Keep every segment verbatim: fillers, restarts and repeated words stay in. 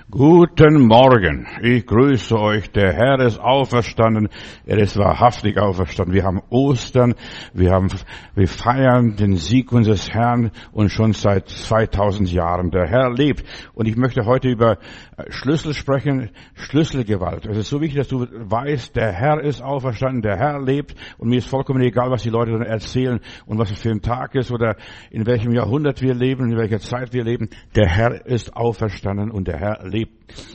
Guten Morgen, ich grüße euch. Der Herr ist auferstanden, er ist wahrhaftig auferstanden. Wir haben Ostern, wir haben, wir feiern den Sieg unseres Herrn und schon seit zweitausend Jahren. Der Herr lebt. Und ich möchte heute über Schlüssel sprechen, Schlüsselgewalt. Es ist so wichtig, dass du weißt, der Herr ist auferstanden, der Herr lebt und mir ist vollkommen egal, was die Leute dann erzählen und was es für ein Tag ist oder in welchem Jahrhundert wir leben, in welcher Zeit wir leben. Der Herr ist auferstanden und der Herr lebt.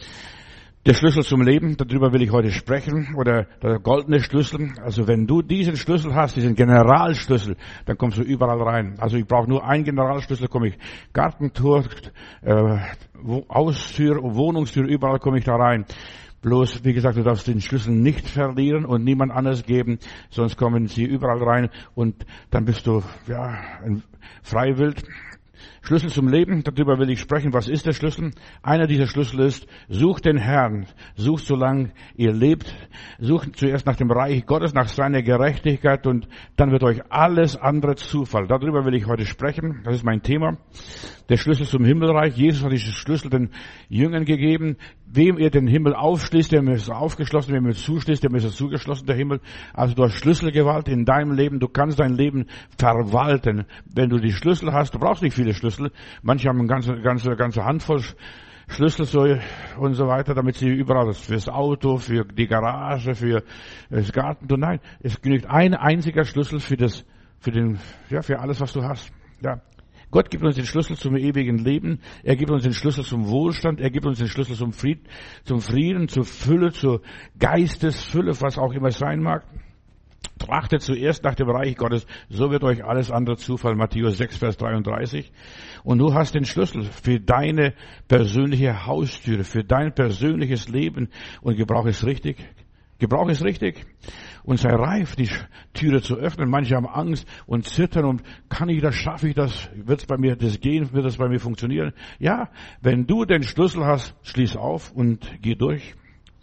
Der Schlüssel zum Leben, darüber will ich heute sprechen, oder der goldene Schlüssel. Also wenn du diesen Schlüssel hast, diesen Generalschlüssel, dann kommst du überall rein. Also ich brauche nur einen Generalschlüssel, komme ich Gartentor, äh, Haustür, Wohnungstür, überall komme ich da rein. Bloß, wie gesagt, du darfst den Schlüssel nicht verlieren und niemand anders geben, sonst kommen sie überall rein und dann bist du, ja, ein Freiwild. Schlüssel zum Leben, darüber will ich sprechen. Was ist der Schlüssel? Einer dieser Schlüssel ist, sucht den Herrn, sucht solange ihr lebt, sucht zuerst nach dem Reich Gottes, nach seiner Gerechtigkeit und dann wird euch alles andere zufallen. Darüber will ich heute sprechen, das ist mein Thema. Der Schlüssel zum Himmelreich. Jesus hat diesen Schlüssel den Jüngern gegeben. Wem ihr den Himmel aufschließt, dem ist er aufgeschlossen, wem ihr zuschließt, dem ist er zugeschlossen, der Himmel. Also du hast Schlüsselgewalt in deinem Leben. Du kannst dein Leben verwalten. Wenn du die Schlüssel hast, du brauchst nicht viele Schlüssel. Manche haben eine ganze, ganze, ganze Handvoll Schlüssel so und so weiter, damit sie überall, fürs Auto, für die Garage, für das Garten. Nein, es genügt ein einziger Schlüssel für das, für den, ja, für alles, was du hast. Ja. Gott gibt uns den Schlüssel zum ewigen Leben. Er gibt uns den Schlüssel zum Wohlstand. Er gibt uns den Schlüssel zum Frieden, zum Frieden, zur Fülle, zur Geistesfülle, was auch immer es sein mag. Trachtet zuerst nach dem Reich Gottes, so wird euch alles andere zufallen. Matthäus sechs, Vers dreiunddreißig. Und du hast den Schlüssel für deine persönliche Haustüre, für dein persönliches Leben und gebrauch es richtig. Gebrauch es richtig und sei reif, die Türe zu öffnen. Manche haben Angst und zittern und kann ich das, schaffe ich das, wird es bei mir das gehen, wird das bei mir funktionieren? Ja, wenn du den Schlüssel hast, schließ auf und geh durch.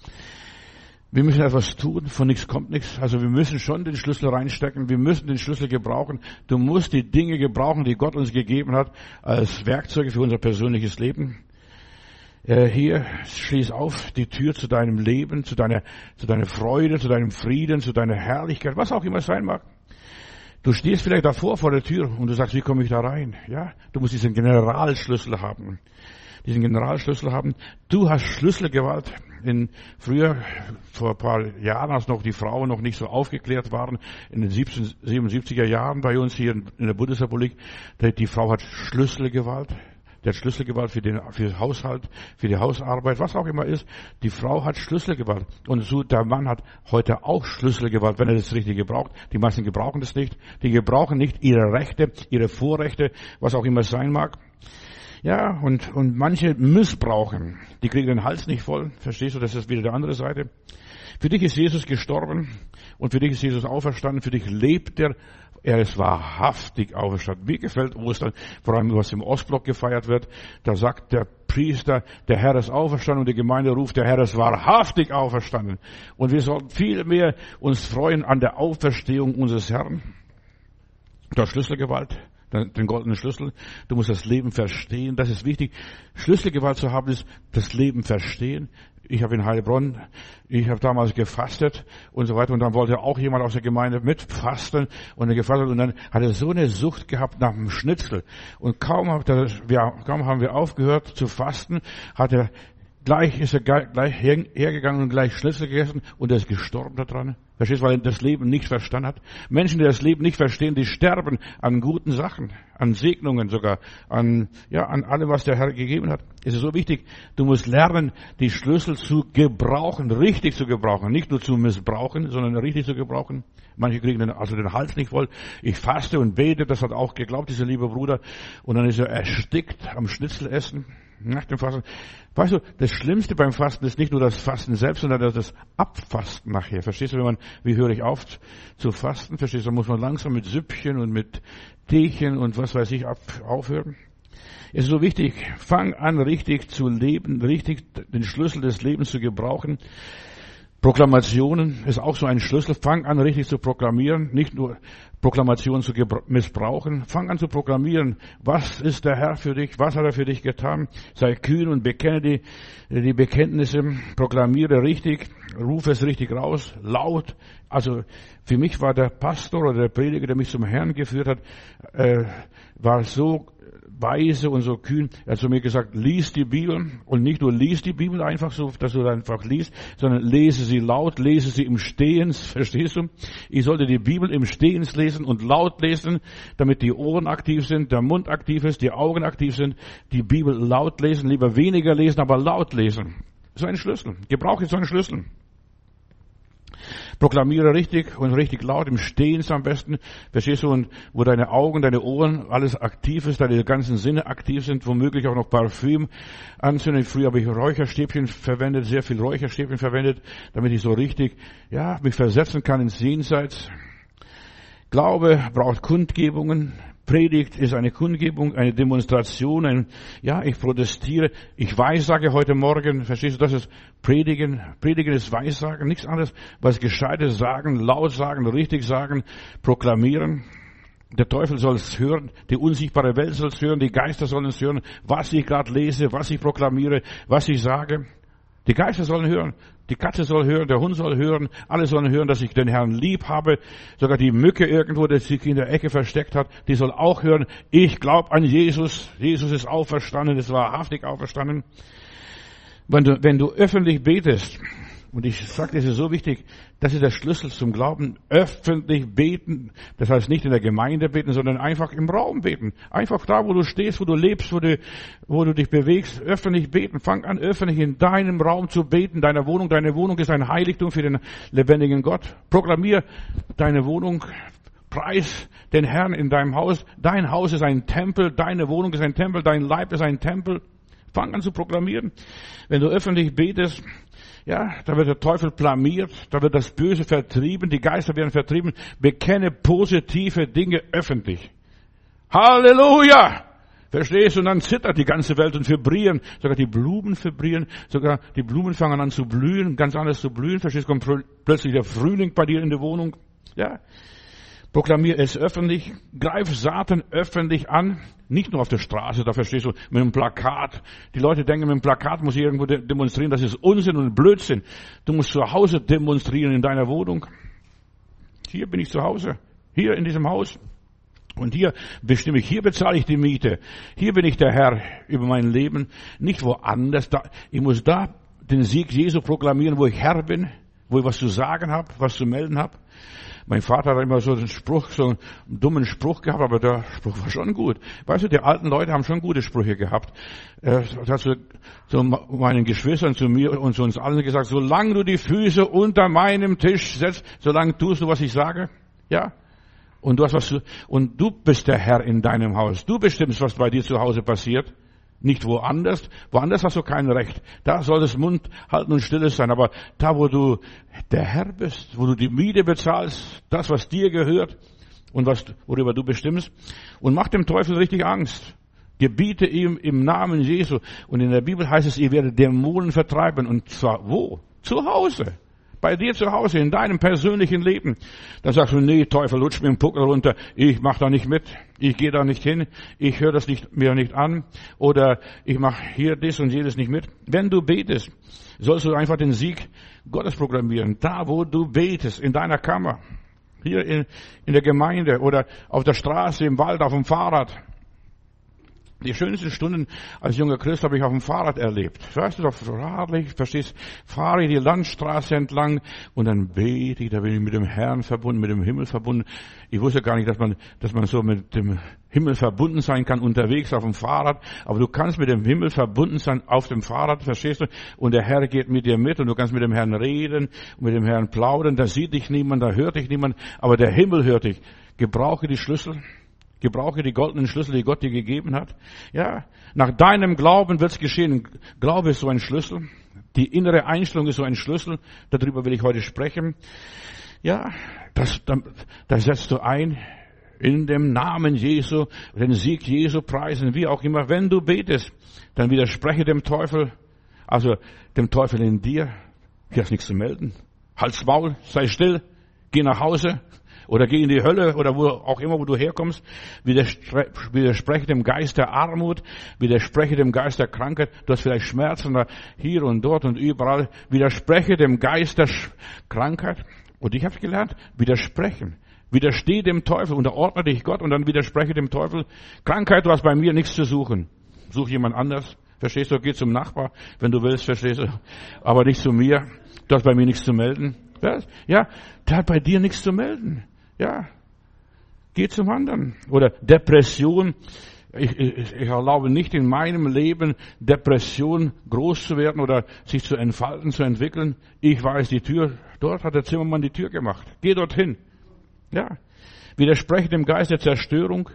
Wir müssen etwas tun, von nichts kommt nichts. Also wir müssen schon den Schlüssel reinstecken, wir müssen den Schlüssel gebrauchen. Du musst die Dinge gebrauchen, die Gott uns gegeben hat, als Werkzeuge für unser persönliches Leben. Hier, schließ auf die Tür zu deinem Leben, zu deiner, zu deiner Freude, zu deinem Frieden, zu deiner Herrlichkeit, was auch immer es sein mag. Du stehst vielleicht davor vor der Tür und du sagst, wie komme ich da rein? Ja, du musst diesen Generalschlüssel haben. Diesen Generalschlüssel haben. Du hast Schlüsselgewalt. In, früher, vor ein paar Jahren, als noch die Frauen noch nicht so aufgeklärt waren, in den siebenundsiebziger Jahren bei uns hier in der Bundesrepublik, die, die Frau hat Schlüsselgewalt. Der hat Schlüsselgewalt für den, für den Haushalt, für die Hausarbeit, was auch immer ist. Die Frau hat Schlüsselgewalt. Und so, der Mann hat heute auch Schlüsselgewalt, wenn er das Richtige gebraucht. Die meisten gebrauchen das nicht. Die gebrauchen nicht ihre Rechte, ihre Vorrechte, was auch immer es sein mag. Ja, und, und manche missbrauchen. Die kriegen den Hals nicht voll. Verstehst du? Das ist wieder die andere Seite. Für dich ist Jesus gestorben und für dich ist Jesus auferstanden. Für dich lebt er. Er ist wahrhaftig auferstanden. Mir gefällt Ostern, vor allem was im Ostblock gefeiert wird. Da sagt der Priester, der Herr ist auferstanden und die Gemeinde ruft, der Herr ist wahrhaftig auferstanden. Und wir sollten viel mehr uns freuen an der Auferstehung unseres Herrn. Der Schlüsselgewalt, den goldenen Schlüssel. Du musst das Leben verstehen. Das ist wichtig. Schlüsselgewalt zu haben ist das Leben verstehen. Ich habe in Heilbronn, ich habe damals gefastet und so weiter und dann wollte auch jemand aus der Gemeinde mitfasten und er gefastet und dann hat er so eine Sucht gehabt nach dem Schnitzel und kaum, hat er, wir, kaum haben wir aufgehört zu fasten, hat er gleich ist er gleich hergegangen und gleich Schnitzel gegessen und er ist gestorben daran. Verstehst du, weil er das Leben nicht verstanden hat? Menschen, die das Leben nicht verstehen, die sterben an guten Sachen, an Segnungen sogar, an, ja, an allem, was der Herr gegeben hat. Es ist so wichtig, du musst lernen, die Schlüssel zu gebrauchen, richtig zu gebrauchen, nicht nur zu missbrauchen, sondern richtig zu gebrauchen. Manche kriegen den, also den Hals nicht voll. Ich faste und bete, das hat auch geglaubt, dieser liebe Bruder. Und dann ist er erstickt am Schnitzelessen. Nach dem Fasten. Weißt du, das Schlimmste beim Fasten ist nicht nur das Fasten selbst, sondern das Abfasten nachher. Verstehst du, wenn man, wie höre ich auf zu fasten? Verstehst du, da muss man langsam mit Süppchen und mit Teechen und was weiß ich ab, aufhören. Es ist so wichtig, fang an, richtig zu leben, richtig den Schlüssel des Lebens zu gebrauchen. Proklamationen ist auch so ein Schlüssel. Fang an, richtig zu proklamieren, nicht nur Proklamationen zu missbrauchen. Fang an zu proklamieren. Was ist der Herr für dich? Was hat er für dich getan? Sei kühn und bekenne die, die Bekenntnisse. Proklamiere richtig. Rufe es richtig raus. Laut. Also, für mich war der Pastor oder der Prediger, der mich zum Herrn geführt hat, äh, war so weise und so kühn. Er hat zu mir gesagt, lies die Bibel und nicht nur lies die Bibel einfach so, dass du einfach liest, sondern lese sie laut, lese sie im Stehens, verstehst du? Ich sollte die Bibel im Stehens lesen und laut lesen, damit die Ohren aktiv sind, der Mund aktiv ist, die Augen aktiv sind, die Bibel laut lesen, lieber weniger lesen, aber laut lesen. So ein Schlüssel. Gebrauche so einen Schlüssel. Proklamiere richtig und richtig laut, im Stehens am besten, verstehst du, und wo deine Augen, deine Ohren, alles aktiv ist, deine ganzen Sinne aktiv sind, womöglich auch noch Parfüm anzünden. Früher habe ich Räucherstäbchen verwendet, sehr viel Räucherstäbchen verwendet, damit ich so richtig, ja, mich versetzen kann ins Jenseits. Glaube braucht Kundgebungen. Predigt ist eine Kundgebung, eine Demonstration, ein, ja, ich protestiere, ich weissage heute Morgen, verstehst du, das ist Predigen, Predigen ist Weissagen, nichts anderes, was Gescheites sagen, laut sagen, richtig sagen, proklamieren. Der Teufel soll es hören, die unsichtbare Welt soll es hören, die Geister sollen es hören, was ich gerade lese, was ich proklamiere, was ich sage. Die Geister sollen hören, die Katze soll hören, der Hund soll hören, alle sollen hören, dass ich den Herrn lieb habe. Sogar die Mücke irgendwo, die sich in der Ecke versteckt hat, die soll auch hören, ich glaube an Jesus. Jesus ist auferstanden, ist wahrhaftig auferstanden. Wenn du, wenn du öffentlich betest, und ich sage, das ist so wichtig, das ist der Schlüssel zum Glauben, öffentlich beten, das heißt nicht in der Gemeinde beten, sondern einfach im Raum beten. Einfach da, wo du stehst, wo du lebst, wo du, wo du dich bewegst, öffentlich beten. Fang an, öffentlich in deinem Raum zu beten, deiner Wohnung. Deine Wohnung ist ein Heiligtum für den lebendigen Gott. Proklamier deine Wohnung, preis den Herrn in deinem Haus. Dein Haus ist ein Tempel, deine Wohnung ist ein Tempel, dein Leib ist ein Tempel. Fang an zu proklamieren. Wenn du öffentlich betest, ja, da wird der Teufel blamiert, da wird das Böse vertrieben, die Geister werden vertrieben. Bekenne positive Dinge öffentlich. Halleluja! Verstehst du? Und dann zittert die ganze Welt und vibrieren. Sogar die Blumen vibrieren, sogar die Blumen fangen an zu blühen, ganz anders zu blühen. Verstehst du? Kommt plötzlich der Frühling bei dir in die Wohnung. Ja. Proklamier es öffentlich, greif Satan öffentlich an, nicht nur auf der Straße, da verstehst du, mit einem Plakat. Die Leute denken, mit einem Plakat muss ich irgendwo demonstrieren, das ist Unsinn und Blödsinn. Du musst zu Hause demonstrieren in deiner Wohnung. Hier bin ich zu Hause, hier in diesem Haus. Und hier bestimme ich, hier bezahle ich die Miete. Hier bin ich der Herr über mein Leben, nicht woanders. Da, ich muss da den Sieg Jesu proklamieren, wo ich Herr bin, wo ich was zu sagen habe, was zu melden habe. Mein Vater hat immer so einen Spruch, so einen dummen Spruch gehabt, aber der Spruch war schon gut. Weißt du, die alten Leute haben schon gute Sprüche gehabt. Er hat zu, zu meinen Geschwistern, zu mir und zu uns allen gesagt, solange du die Füße unter meinem Tisch setzt, solange tust du, was ich sage. Ja. Und du hast was zu, und du bist der Herr in deinem Haus. Du bestimmst, was bei dir zu Hause passiert. Nicht woanders. Woanders hast du kein Recht. Da soll das Mund halten und stilles sein. Aber da, wo du der Herr bist, wo du die Miete bezahlst, das, was dir gehört und was, worüber du bestimmst, und mach dem Teufel richtig Angst. Gebiete ihm im Namen Jesu. Und in der Bibel heißt es, ihr werdet Dämonen vertreiben. Und zwar wo? Zu Hause. Bei dir zu Hause, in deinem persönlichen Leben. Dann sagst du, nee, Teufel, lutsch mir den Puckel runter. Ich mach da nicht mit. Ich gehe da nicht hin. Ich höre das nicht, mir nicht an. Oder ich mache hier das und jedes nicht mit. Wenn du betest, sollst du einfach den Sieg Gottes proklamieren. Da, wo du betest, in deiner Kammer. Hier in, in der Gemeinde oder auf der Straße, im Wald, auf dem Fahrrad. Die schönsten Stunden als junger Christ habe ich auf dem Fahrrad erlebt. Weißt du, auf Radlich, verstehst, fahre ich die Landstraße entlang und dann bete ich, da bin ich mit dem Herrn verbunden, mit dem Himmel verbunden. Ich wusste gar nicht, dass man, dass man so mit dem Himmel verbunden sein kann, unterwegs auf dem Fahrrad. Aber du kannst mit dem Himmel verbunden sein auf dem Fahrrad, verstehst du? Und der Herr geht mit dir mit und du kannst mit dem Herrn reden und mit dem Herrn plaudern. Da sieht dich niemand, da hört dich niemand, aber der Himmel hört dich. Gebrauche die Schlüssel. Gebrauche die goldenen Schlüssel, die Gott dir gegeben hat. Ja, nach deinem Glauben wird's geschehen. Glaube ist so ein Schlüssel. Die innere Einstellung ist so ein Schlüssel. Darüber will ich heute sprechen. Ja, das, das setzt du ein in dem Namen Jesu, den Sieg Jesu preisen, wie auch immer. Wenn du betest, dann widerspreche dem Teufel, also dem Teufel in dir. Hier hast nichts zu melden. Halt's Maul, sei still, geh nach Hause oder geh in die Hölle oder wo auch immer, wo du herkommst. Widerspre- widerspreche dem Geist der Armut, widerspreche dem Geist der Krankheit. Du hast vielleicht Schmerzen da hier und dort und überall. Widerspreche dem Geist der Sch- Krankheit. Und ich habe gelernt, widersprechen. Widerstehe dem Teufel, unterordne dich Gott und dann widerspreche dem Teufel. Krankheit, du hast bei mir nichts zu suchen. Such jemand anders. Verstehst du? Geh zum Nachbar, wenn du willst, verstehst du? Aber nicht zu mir. Du hast bei mir nichts zu melden. Ja, der hat bei dir nichts zu melden. Ja, geh zum anderen. Oder Depression. Ich, ich, ich erlaube nicht in meinem Leben Depression groß zu werden oder sich zu entfalten, zu entwickeln. Ich weiß die Tür, dort hat der Zimmermann die Tür gemacht. Geh dorthin. Ja, widerspreche dem Geist der Zerstörung.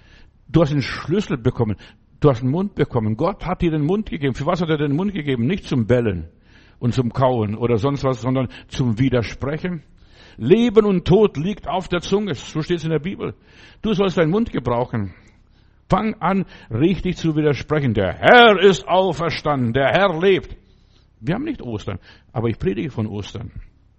Du hast einen Schlüssel bekommen. Du hast einen Mund bekommen. Gott hat dir den Mund gegeben. Für was hat er den Mund gegeben? Nicht zum Bellen und zum Kauen oder sonst was, sondern zum Widersprechen. Leben und Tod liegt auf der Zunge. So steht es in der Bibel. Du sollst deinen Mund gebrauchen. Fang an, richtig zu widersprechen. Der Herr ist auferstanden. Der Herr lebt. Wir haben nicht Ostern, aber ich predige von Ostern.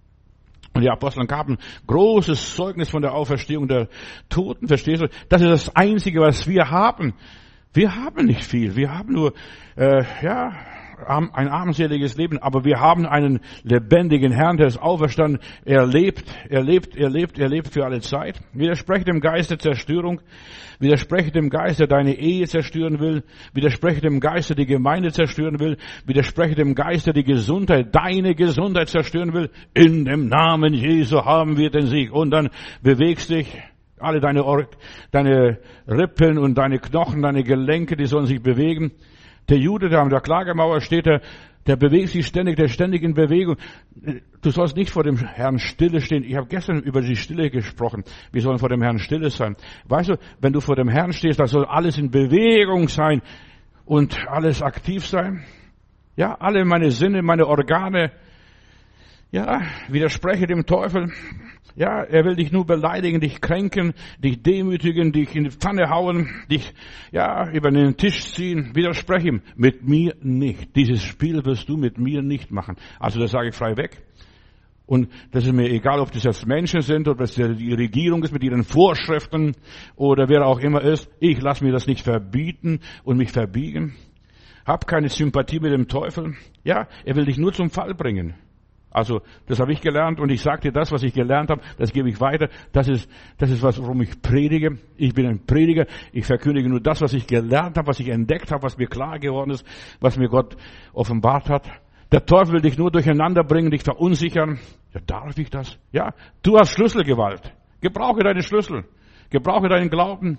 Und die Apostel gaben großes Zeugnis von der Auferstehung der Toten. Verstehst du? Das ist das Einzige, was wir haben. Wir haben nicht viel. Wir haben nur, äh, ja, ein armseliges Leben. Aber wir haben einen lebendigen Herrn, der ist auferstanden. Er lebt, er lebt, er lebt, er lebt für alle Zeit. Widerspreche dem Geist der Zerstörung. Widerspreche dem Geist, der deine Ehe zerstören will. Widerspreche dem Geist, der die Gemeinde zerstören will. Widerspreche dem Geist, der die Gesundheit, deine Gesundheit zerstören will. In dem Namen Jesu haben wir den Sieg. Und dann bewegst dich. Alle deine, Or- deine Rippen und deine Knochen, deine Gelenke, die sollen sich bewegen. Der Jude, der an der Klagemauer steht, der, der bewegt sich ständig, der ist ständig in Bewegung. Du sollst nicht vor dem Herrn stille stehen. Ich habe gestern über die Stille gesprochen. Wir sollen vor dem Herrn stille sein. Weißt du, wenn du vor dem Herrn stehst, da soll alles in Bewegung sein und alles aktiv sein. Ja, alle meine Sinne, meine Organe. Ja, widerspreche dem Teufel. Ja, er will dich nur beleidigen, dich kränken, dich demütigen, dich in die Pfanne hauen, dich, ja, über den Tisch ziehen. Widerspreche ihm. Mit mir nicht. Dieses Spiel wirst du mit mir nicht machen. Also das sage ich frei weg. Und das ist mir egal, ob das jetzt Menschen sind oder das die Regierung ist mit ihren Vorschriften oder wer auch immer ist. Ich lasse mir das nicht verbieten und mich verbiegen. Hab keine Sympathie mit dem Teufel. Ja, er will dich nur zum Fall bringen. Also, das habe ich gelernt und ich sage dir das, was ich gelernt habe, das gebe ich weiter. Das ist, das ist was, worum ich predige. Ich bin ein Prediger. Ich verkündige nur das, was ich gelernt habe, was ich entdeckt habe, was mir klar geworden ist, was mir Gott offenbart hat. Der Teufel will dich nur durcheinander bringen, dich verunsichern. Ja, darf ich das? Ja, du hast Schlüsselgewalt. Gebrauche deine Schlüssel. Gebrauche deinen Glauben.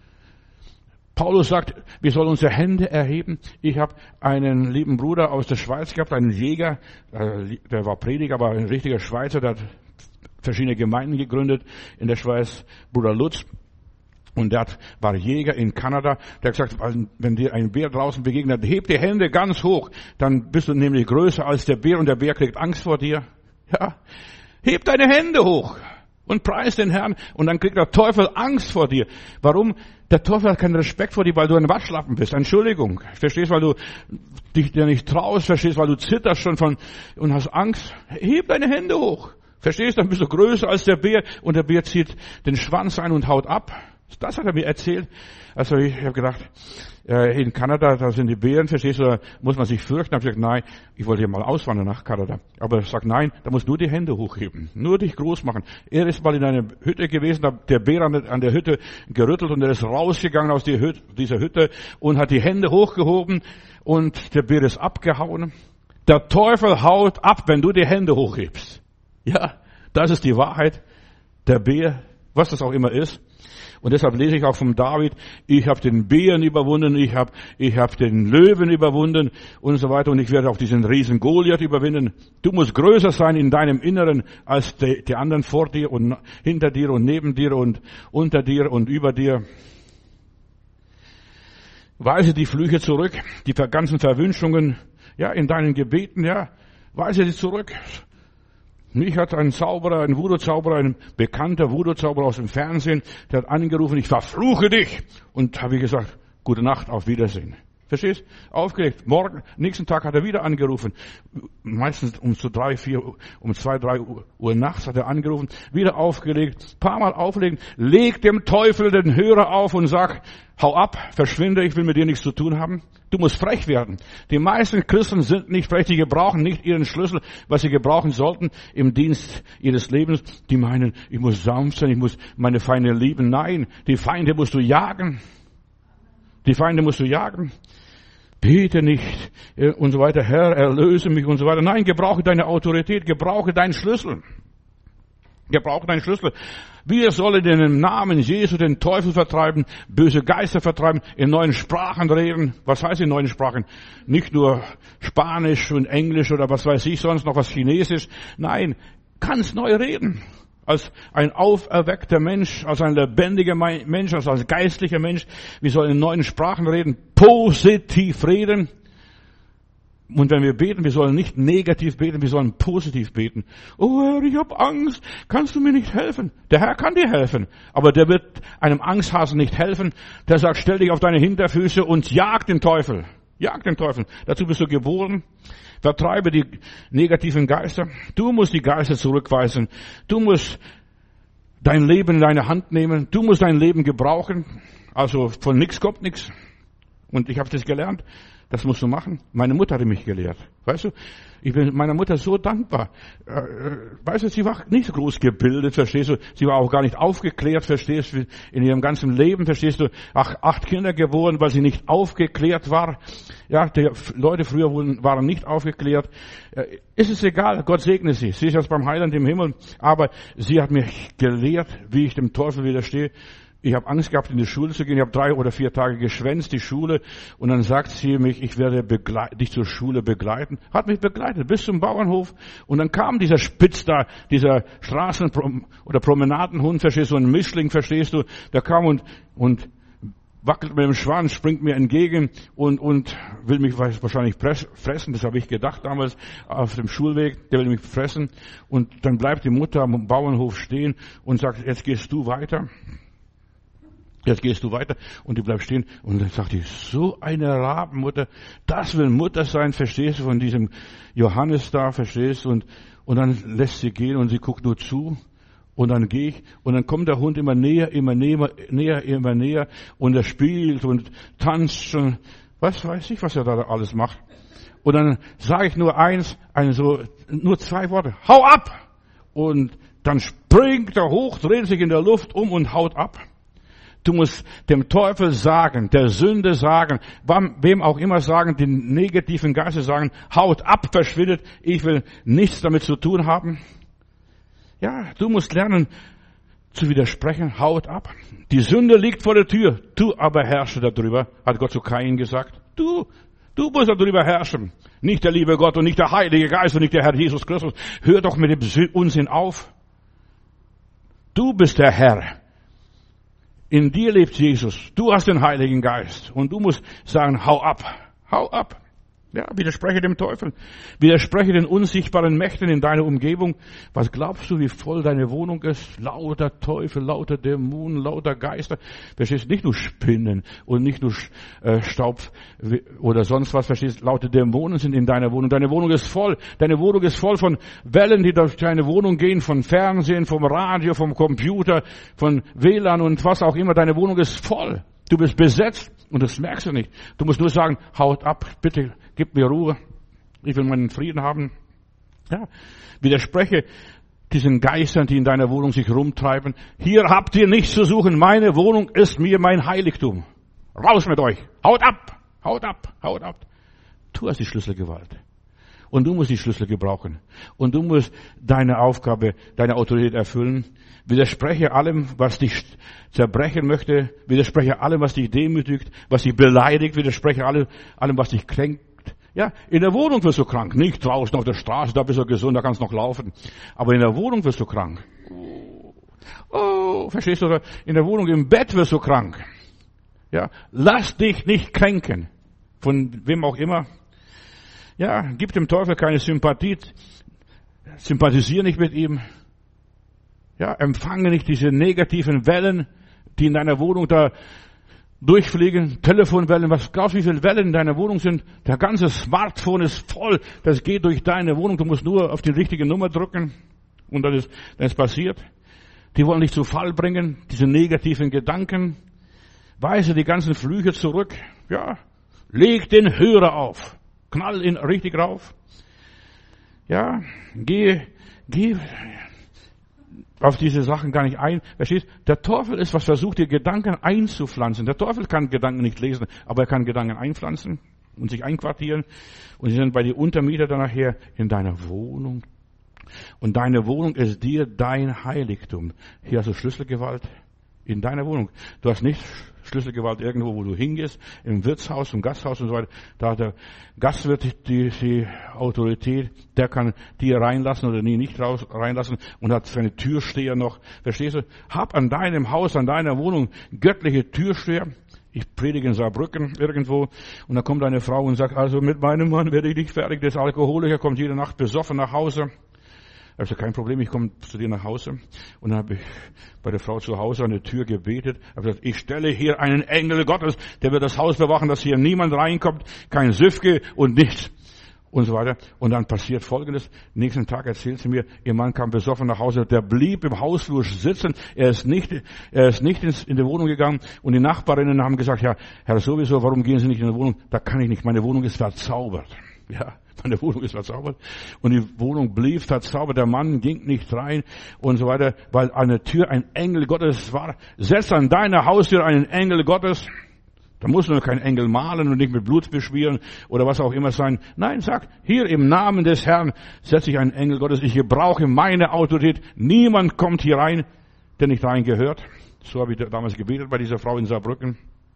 Paulus sagt, wir sollen unsere Hände erheben. Ich habe einen lieben Bruder aus der Schweiz gehabt, einen Jäger, der war Prediger, aber ein richtiger Schweizer, der hat verschiedene Gemeinden gegründet in der Schweiz, Bruder Lutz. Und der hat, war Jäger in Kanada. Der hat gesagt, wenn dir ein Bär draußen begegnet, heb die Hände ganz hoch, dann bist du nämlich größer als der Bär und der Bär kriegt Angst vor dir. Ja, heb deine Hände hoch und preis den Herrn und dann kriegt der Teufel Angst vor dir. Warum? Der Teufel hat keinen Respekt vor dir, weil du ein Waschlappen bist. Entschuldigung. Verstehst, weil du dich dir nicht traust, verstehst, weil du zitterst schon von und hast Angst. Heb deine Hände hoch. Verstehst, dann bist du größer als der Bär und der Bär zieht den Schwanz ein und haut ab. Das hat er mir erzählt. Also ich habe gedacht, in Kanada, da sind die Bären, verstehst du, da muss man sich fürchten. Da habe ich gesagt, nein, ich wollte ja mal auswandern nach Kanada. Aber er sagt, nein, da musst du nur die Hände hochheben, nur dich groß machen. Er ist mal in einer Hütte gewesen, da hat der Bär an der Hütte gerüttelt und er ist rausgegangen aus dieser Hütte und hat die Hände hochgehoben und der Bär ist abgehauen. Der Teufel haut ab, wenn du die Hände hochhebst. Ja, das ist die Wahrheit. Der Bär, was das auch immer ist. Und deshalb lese ich auch vom David, ich habe den Bären überwunden, ich habe ich hab den Löwen überwunden und so weiter. Und ich werde auch diesen riesen Goliath überwinden. Du musst größer sein in deinem Inneren als die, die anderen vor dir und hinter dir und neben dir und unter dir und über dir. Weise die Flüche zurück, die ganzen Verwünschungen, ja, in deinen Gebeten, ja, weise sie zurück. Mich hat ein Zauberer, ein Voodoo-Zauberer, ein bekannter Voodoo-Zauberer aus dem Fernsehen, der hat angerufen, ich verfluche dich. Und habe ich gesagt, gute Nacht, auf Wiedersehen. Verstehst? Aufgelegt. Morgen, nächsten Tag hat er wieder angerufen. Meistens um so drei, vier, um zwei, drei Uhr nachts hat er angerufen. Wieder aufgelegt. Paar Mal auflegen. Leg dem Teufel den Hörer auf und sag, hau ab, verschwinde, ich will mit dir nichts zu tun haben. Du musst frech werden. Die meisten Christen sind nicht frech. Die gebrauchen nicht ihren Schlüssel, was sie gebrauchen sollten im Dienst ihres Lebens. Die meinen, ich muss sanft sein, ich muss meine Feinde lieben. Nein, die Feinde musst du jagen. Die Feinde musst du jagen. Bete nicht und so weiter, Herr, erlöse mich und so weiter. Nein, gebrauche deine Autorität, gebrauche deinen Schlüssel. Gebrauche deinen Schlüssel. Wir sollen in dem Namen Jesu den Teufel vertreiben, böse Geister vertreiben, in neuen Sprachen reden. Was heißt in neuen Sprachen? Nicht nur Spanisch und Englisch oder was weiß ich sonst noch, was Chinesisch. Nein, ganz neu reden. Als ein auferweckter Mensch, als ein lebendiger Mensch, als ein geistlicher Mensch. Wir sollen in neuen Sprachen reden, positiv reden. Und wenn wir beten, wir sollen nicht negativ beten, wir sollen positiv beten. Oh Herr, ich habe Angst, kannst du mir nicht helfen? Der Herr kann dir helfen, aber der wird einem Angsthasen nicht helfen. Der sagt, stell dich auf deine Hinterfüße und jag den Teufel. Jag den Teufel. Dazu bist du geboren. Vertreibe die negativen Geister. Du musst die Geister zurückweisen. Du musst dein Leben in deine Hand nehmen. Du musst dein Leben gebrauchen. Also von nichts kommt nichts. Und ich habe das gelernt. Das musst du machen. Meine Mutter hat mich gelehrt. Weißt du, ich bin meiner Mutter so dankbar. Äh, weißt du, sie war nicht so groß gebildet, verstehst du. Sie war auch gar nicht aufgeklärt, verstehst du. In ihrem ganzen Leben, verstehst du. Ach, acht Kinder geboren, weil sie nicht aufgeklärt war. Ja, die Leute früher waren nicht aufgeklärt. Äh, ist es egal, Gott segne sie. Sie ist jetzt beim Heiland im Himmel. Aber sie hat mich gelehrt, wie ich dem Teufel widerstehe. Ich habe Angst gehabt, in die Schule zu gehen. Ich habe drei oder vier Tage geschwänzt, die Schule. Und dann sagt sie mich, ich werde begleit- dich zur Schule begleiten. Hat mich begleitet bis zum Bauernhof. Und dann kam dieser Spitz da, dieser Straßen- oder Promenadenhund, verstehst du, ein Mischling, verstehst du. Der kam und, und wackelt mit dem Schwanz, springt mir entgegen und, und will mich wahrscheinlich fressen. Das habe ich gedacht damals auf dem Schulweg. Der will mich fressen. Und dann bleibt die Mutter am Bauernhof stehen und sagt, jetzt gehst du weiter. Jetzt gehst du weiter und die bleibt stehen. Und dann sagt die, so eine Rabenmutter, das will Mutter sein, verstehst du, von diesem Johannes da, verstehst du. Und, und dann lässt sie gehen und sie guckt nur zu. Und dann gehe ich und dann kommt der Hund immer näher, immer näher, näher, immer näher. Und er spielt und tanzt schon. Was weiß ich, was er da alles macht. Und dann sage ich nur eins, ein so, nur zwei Worte. Hau ab! Und dann springt er hoch, dreht sich in der Luft um und haut ab. Du musst dem Teufel sagen, der Sünde sagen, wem auch immer sagen, den negativen Geister sagen, haut ab, verschwindet, ich will nichts damit zu tun haben. Ja, du musst lernen zu widersprechen, haut ab. Die Sünde liegt vor der Tür, du aber herrsche darüber, hat Gott zu Kain gesagt. Du, du musst darüber herrschen. Nicht der liebe Gott und nicht der Heilige Geist und nicht der Herr Jesus Christus. Hör doch mit dem Unsinn auf. Du bist der Herr. In dir lebt Jesus. Du hast den Heiligen Geist. Und du musst sagen, hau ab. Hau ab. Ja, widerspreche dem Teufel. Widerspreche den unsichtbaren Mächten in deiner Umgebung. Was glaubst du, wie voll deine Wohnung ist? Lauter Teufel, lauter Dämonen, lauter Geister. Verstehst du? Nicht nur Spinnen und nicht nur äh, Staub oder sonst was. Verstehst du? Lauter Dämonen sind in deiner Wohnung. Deine Wohnung ist voll. Deine Wohnung ist voll von Wellen, die durch deine Wohnung gehen, von Fernsehen, vom Radio, vom Computer, von W L A N und was auch immer. Deine Wohnung ist voll. Du bist besetzt und das merkst du nicht. Du musst nur sagen, haut ab, bitte, gib mir Ruhe. Ich will meinen Frieden haben. Ja, widerspreche diesen Geistern, die in deiner Wohnung sich rumtreiben. Hier habt ihr nichts zu suchen. Meine Wohnung ist mir mein Heiligtum. Raus mit euch. Haut ab, haut ab, haut ab. Du hast die Schlüsselgewalt. Und du musst die Schlüssel gebrauchen. Und du musst deine Aufgabe, deine Autorität erfüllen. Widerspreche allem, was dich zerbrechen möchte. Widerspreche allem, was dich demütigt, was dich beleidigt. Widerspreche allem, allem, was dich kränkt. Ja, in der Wohnung wirst du krank. Nicht draußen auf der Straße, da bist du gesund, da kannst du noch laufen. Aber in der Wohnung wirst du krank. Oh, verstehst du? In der Wohnung, im Bett wirst du krank. Ja, lass dich nicht kränken. Von wem auch immer. Ja, gib dem Teufel keine Sympathie. Sympathisiere nicht mit ihm. Ja, empfange nicht diese negativen Wellen, die in deiner Wohnung da durchfliegen, Telefonwellen, was glaubst du, wie viele Wellen in deiner Wohnung sind? Der ganze Smartphone ist voll, das geht durch deine Wohnung, du musst nur auf die richtige Nummer drücken und dann ist, dann ist passiert. Die wollen dich zu Fall bringen, diese negativen Gedanken. Weise die ganzen Flüche zurück, ja, leg den Hörer auf, knall ihn richtig rauf. Ja, geh, geh auf diese Sachen gar nicht ein. Verstehst? Der Teufel ist, was versucht, dir Gedanken einzupflanzen. Der Teufel kann Gedanken nicht lesen, aber er kann Gedanken einpflanzen und sich einquartieren. Und sie sind bei den Untermietern dann nachher in deiner Wohnung. Und deine Wohnung ist dir dein Heiligtum. Hier hast du Schlüsselgewalt in deiner Wohnung. Du hast nicht Schlüsselgewalt irgendwo, wo du hingehst, im Wirtshaus, im Gasthaus und so weiter. Da hat der Gastwirt die, die Autorität, der kann die reinlassen oder nie nicht raus, reinlassen und hat seine Türsteher noch. Verstehst du? Hab an deinem Haus, an deiner Wohnung göttliche Türsteher. Ich predige in Saarbrücken irgendwo und da kommt eine Frau und sagt, also mit meinem Mann werde ich nicht fertig, der ist Alkoholiker, kommt jede Nacht besoffen nach Hause. Also kein Problem, ich komme zu dir nach Hause. Und dann habe ich bei der Frau zu Hause an der Tür gebetet. Ich habe gesagt, ich stelle hier einen Engel Gottes, der wird das Haus bewachen, dass hier niemand reinkommt, kein Süffge und nichts. Und so weiter. Und dann passiert Folgendes. Nächsten Tag erzählt sie mir, ihr Mann kam besoffen nach Hause, der blieb im Hausflur sitzen. Er ist nicht, er ist nicht ins, in die Wohnung gegangen. Und die Nachbarinnen haben gesagt, ja, Herr sowieso, warum gehen Sie nicht in die Wohnung? Da kann ich nicht, meine Wohnung ist verzaubert. Ja. Meine Wohnung ist verzaubert. Und die Wohnung blieb verzaubert. Der Mann ging nicht rein und so weiter, weil an der Tür ein Engel Gottes war. Setz an deiner Haustür einen Engel Gottes. Da muss nur kein Engel malen und nicht mit Blut beschmieren oder was auch immer sein. Nein, sag, hier im Namen des Herrn setze ich einen Engel Gottes. Ich gebrauche meine Autorität. Niemand kommt hier rein, der nicht rein gehört. So habe ich damals gebetet bei dieser Frau in Saarbrücken.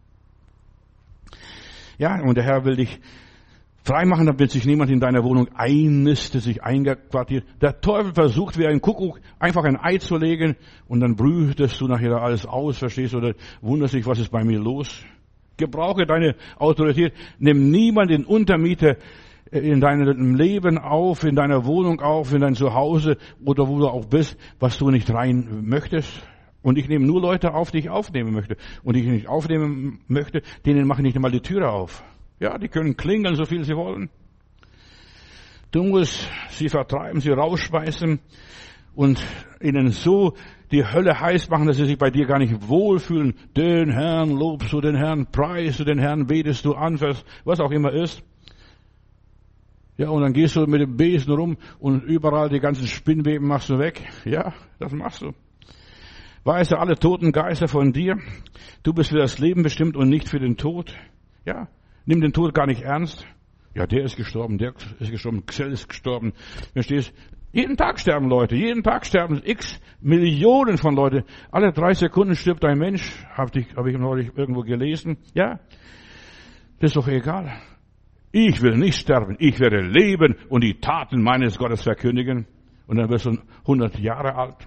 Ja, und der Herr will dich freimachen, damit sich niemand in deiner Wohnung einnistet, sich einquartiert. Der Teufel versucht wie ein Kuckuck einfach ein Ei zu legen und dann brütest du nachher alles aus, verstehst du, oder wunderst dich, was ist bei mir los? Gebrauche deine Autorität. Nimm niemanden Untermieter in deinem Leben auf, in deiner Wohnung auf, in dein Zuhause oder wo du auch bist, was du nicht rein möchtest. Und ich nehme nur Leute auf, die ich aufnehmen möchte. Und die ich nicht aufnehmen möchte, denen mache ich nicht einmal die Türe auf. Ja, die können klingeln, so viel sie wollen. Du musst sie vertreiben, sie rausschmeißen und ihnen so die Hölle heiß machen, dass sie sich bei dir gar nicht wohlfühlen. Den Herrn lobst du, den Herrn preist du, den Herrn betest du an, was auch immer ist. Ja, und dann gehst du mit dem Besen rum und überall die ganzen Spinnweben machst du weg. Ja, das machst du. Weise alle toten Geister von dir. Du bist für das Leben bestimmt und nicht für den Tod. Ja, nimm den Tod gar nicht ernst. Ja, der ist gestorben, der ist gestorben, Xell ist gestorben. Verstehst? Jeden Tag sterben Leute, jeden Tag sterben x Millionen von Leuten. Alle drei Sekunden stirbt ein Mensch, habe ich, hab ich neulich irgendwo gelesen. Ja, das ist doch egal. Ich will nicht sterben, ich werde leben und die Taten meines Gottes verkündigen. Und dann wirst du hundert Jahre alt.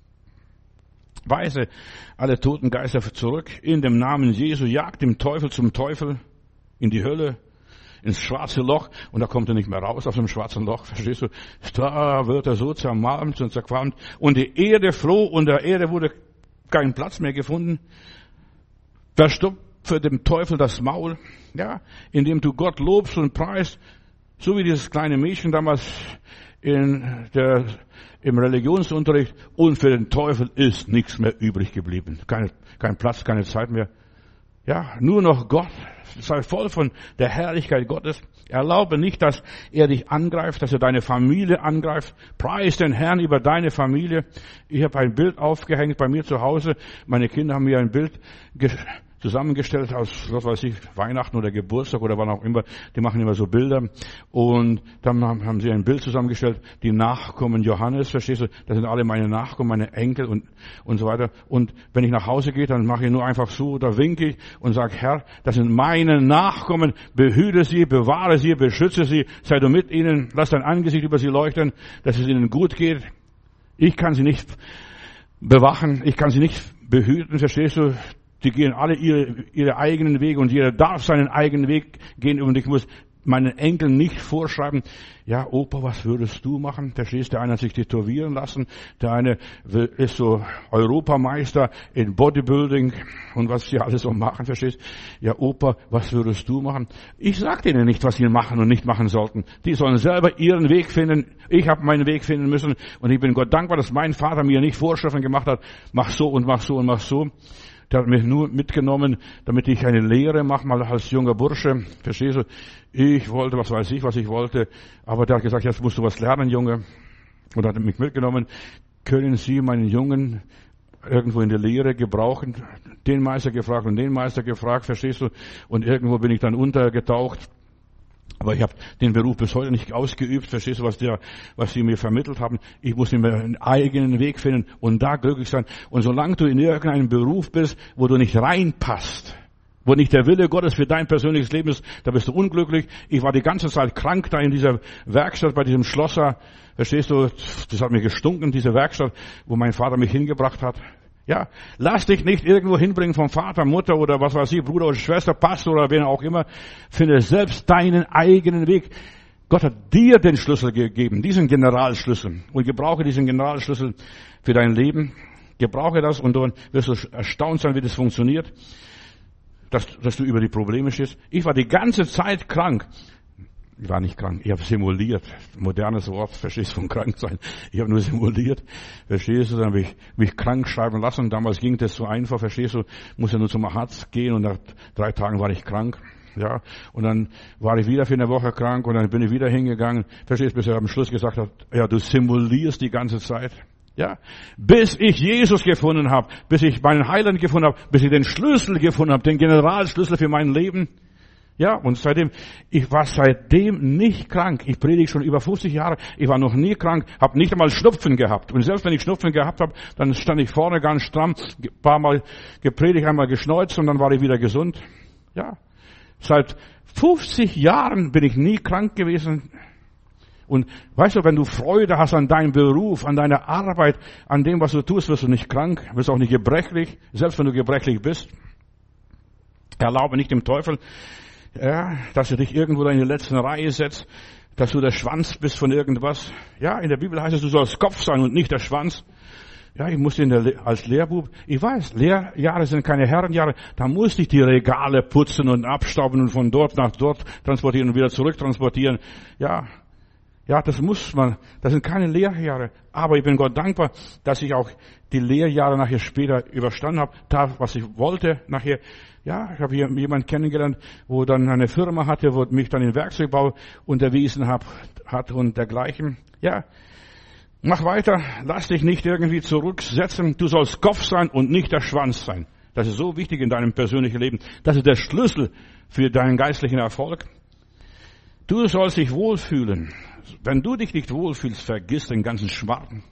Weise alle toten Geister zurück in dem Namen Jesu, jagt dem Teufel zum Teufel in die Hölle, ins schwarze Loch, und da kommt er nicht mehr raus aus dem schwarzen Loch, verstehst du? Da wird er so zermalmt und zerqualmt und die Erde floh und der Erde wurde kein Platz mehr gefunden. Verstopfe dem Teufel das Maul, ja, indem du Gott lobst und preist, so wie dieses kleine Mädchen damals in der, im Religionsunterricht, und für den Teufel ist nichts mehr übrig geblieben. Keine, kein Platz, keine Zeit mehr. Ja, nur noch Gott. Sei voll von der Herrlichkeit Gottes. Erlaube nicht, dass er dich angreift, dass er deine Familie angreift. Preis den Herrn über deine Familie. Ich habe ein Bild aufgehängt bei mir zu Hause. Meine Kinder haben mir ein Bild ge- zusammengestellt aus, was weiß ich, Weihnachten oder Geburtstag oder wann auch immer. Die machen immer so Bilder. Und dann haben sie ein Bild zusammengestellt. Die Nachkommen Johannes, verstehst du? Das sind alle meine Nachkommen, meine Enkel und, und so weiter. Und wenn ich nach Hause gehe, dann mache ich nur einfach so, da winke ich und sage, Herr, das sind meine Nachkommen. Behüte sie, bewahre sie, beschütze sie. Sei du mit ihnen. Lass dein Angesicht über sie leuchten, dass es ihnen gut geht. Ich kann sie nicht bewachen. Ich kann sie nicht behüten, verstehst du? Die gehen alle ihre, ihre eigenen Wege und jeder darf seinen eigenen Weg gehen und ich muss meinen Enkeln nicht vorschreiben, ja, Opa, was würdest du machen? Verstehst du? Der eine hat sich tätowieren lassen, der eine ist so Europameister in Bodybuilding und was sie alles so machen, verstehst? Ja, Opa, was würdest du machen? Ich sag denen nicht, was sie machen und nicht machen sollten. Die sollen selber ihren Weg finden. Ich habe meinen Weg finden müssen und ich bin Gott dankbar, dass mein Vater mir nicht Vorschriften gemacht hat, mach so und mach so und mach so. Der hat mich nur mitgenommen, damit ich eine Lehre mache, mal als junger Bursche. Verstehst du? Ich wollte, was weiß ich, was ich wollte. Aber der hat gesagt, jetzt musst du was lernen, Junge. Und hat mich mitgenommen. Können Sie meinen Jungen irgendwo in der Lehre gebrauchen? Den Meister gefragt und den Meister gefragt, verstehst du? Und irgendwo bin ich dann untergetaucht. Aber ich habe den Beruf bis heute nicht ausgeübt. Verstehst du, was der, was sie mir vermittelt haben? Ich muss mir einen eigenen Weg finden und da glücklich sein. Und solange du in irgendeinem Beruf bist, wo du nicht reinpasst, wo nicht der Wille Gottes für dein persönliches Leben ist, da bist du unglücklich. Ich war die ganze Zeit krank da in dieser Werkstatt bei diesem Schlosser. Verstehst du? Das hat mir gestunken, diese Werkstatt, wo mein Vater mich hingebracht hat. Ja, lass dich nicht irgendwo hinbringen vom Vater, Mutter oder was weiß ich, Bruder oder Schwester, Pastor oder wen auch immer. Finde selbst deinen eigenen Weg. Gott hat dir den Schlüssel gegeben, diesen Generalschlüssel. Und gebrauche diesen Generalschlüssel für dein Leben. Gebrauche das und dann wirst du erstaunt sein, wie das funktioniert. Dass, dass du über die Probleme stehst. Ich war die ganze Zeit krank. Ich war nicht krank, ich habe simuliert. Modernes Wort, verstehst du, von krank sein. Ich habe nur simuliert, verstehst du, dann habe ich mich krank schreiben lassen. Damals ging das so einfach, verstehst du, musste nur zum Arzt gehen und nach drei Tagen war ich krank. Ja, und dann war ich wieder für eine Woche krank und dann bin ich wieder hingegangen. Verstehst du, bis er am Schluss gesagt hat, ja, du simulierst die ganze Zeit. Ja, bis ich Jesus gefunden habe, bis ich meinen Heiland gefunden habe, bis ich den Schlüssel gefunden habe, den Generalschlüssel für mein Leben. Ja, und seitdem, ich war seitdem nicht krank. Ich predige schon über fünfzig Jahre. Ich war noch nie krank, habe nicht einmal Schnupfen gehabt. Und selbst wenn ich Schnupfen gehabt habe, dann stand ich vorne ganz stramm, ein paar Mal gepredigt, einmal geschneuzt und dann war ich wieder gesund. Ja, seit fünfzig Jahren bin ich nie krank gewesen. Und weißt du, wenn du Freude hast an deinem Beruf, an deiner Arbeit, an dem, was du tust, wirst du nicht krank, wirst auch nicht gebrechlich, selbst wenn du gebrechlich bist. Erlaube nicht dem Teufel, ja, dass er dich irgendwo in die letzte Reihe setzt, dass du der Schwanz bist von irgendwas. Ja, in der Bibel heißt es, du sollst Kopf sein und nicht der Schwanz. Ja, ich musste in der, als Lehrbub, ich weiß, Lehrjahre sind keine Herrenjahre, da musste ich die Regale putzen und abstauben und von dort nach dort transportieren und wieder zurück transportieren. Ja, ja, das muss man, das sind keine Lehrjahre. Aber ich bin Gott dankbar, dass ich auch die Lehrjahre nachher später überstanden habe, da, was ich wollte nachher. Ja, ich habe hier jemanden kennengelernt, wo dann eine Firma hatte, wo mich dann in Werkzeugbau unterwiesen hab, hat und dergleichen. Ja, mach weiter, lass dich nicht irgendwie zurücksetzen. Du sollst Kopf sein und nicht der Schwanz sein. Das ist so wichtig in deinem persönlichen Leben. Das ist der Schlüssel für deinen geistlichen Erfolg. Du sollst dich wohlfühlen. Wenn du dich nicht wohlfühlst, vergiss den ganzen Schmarrn.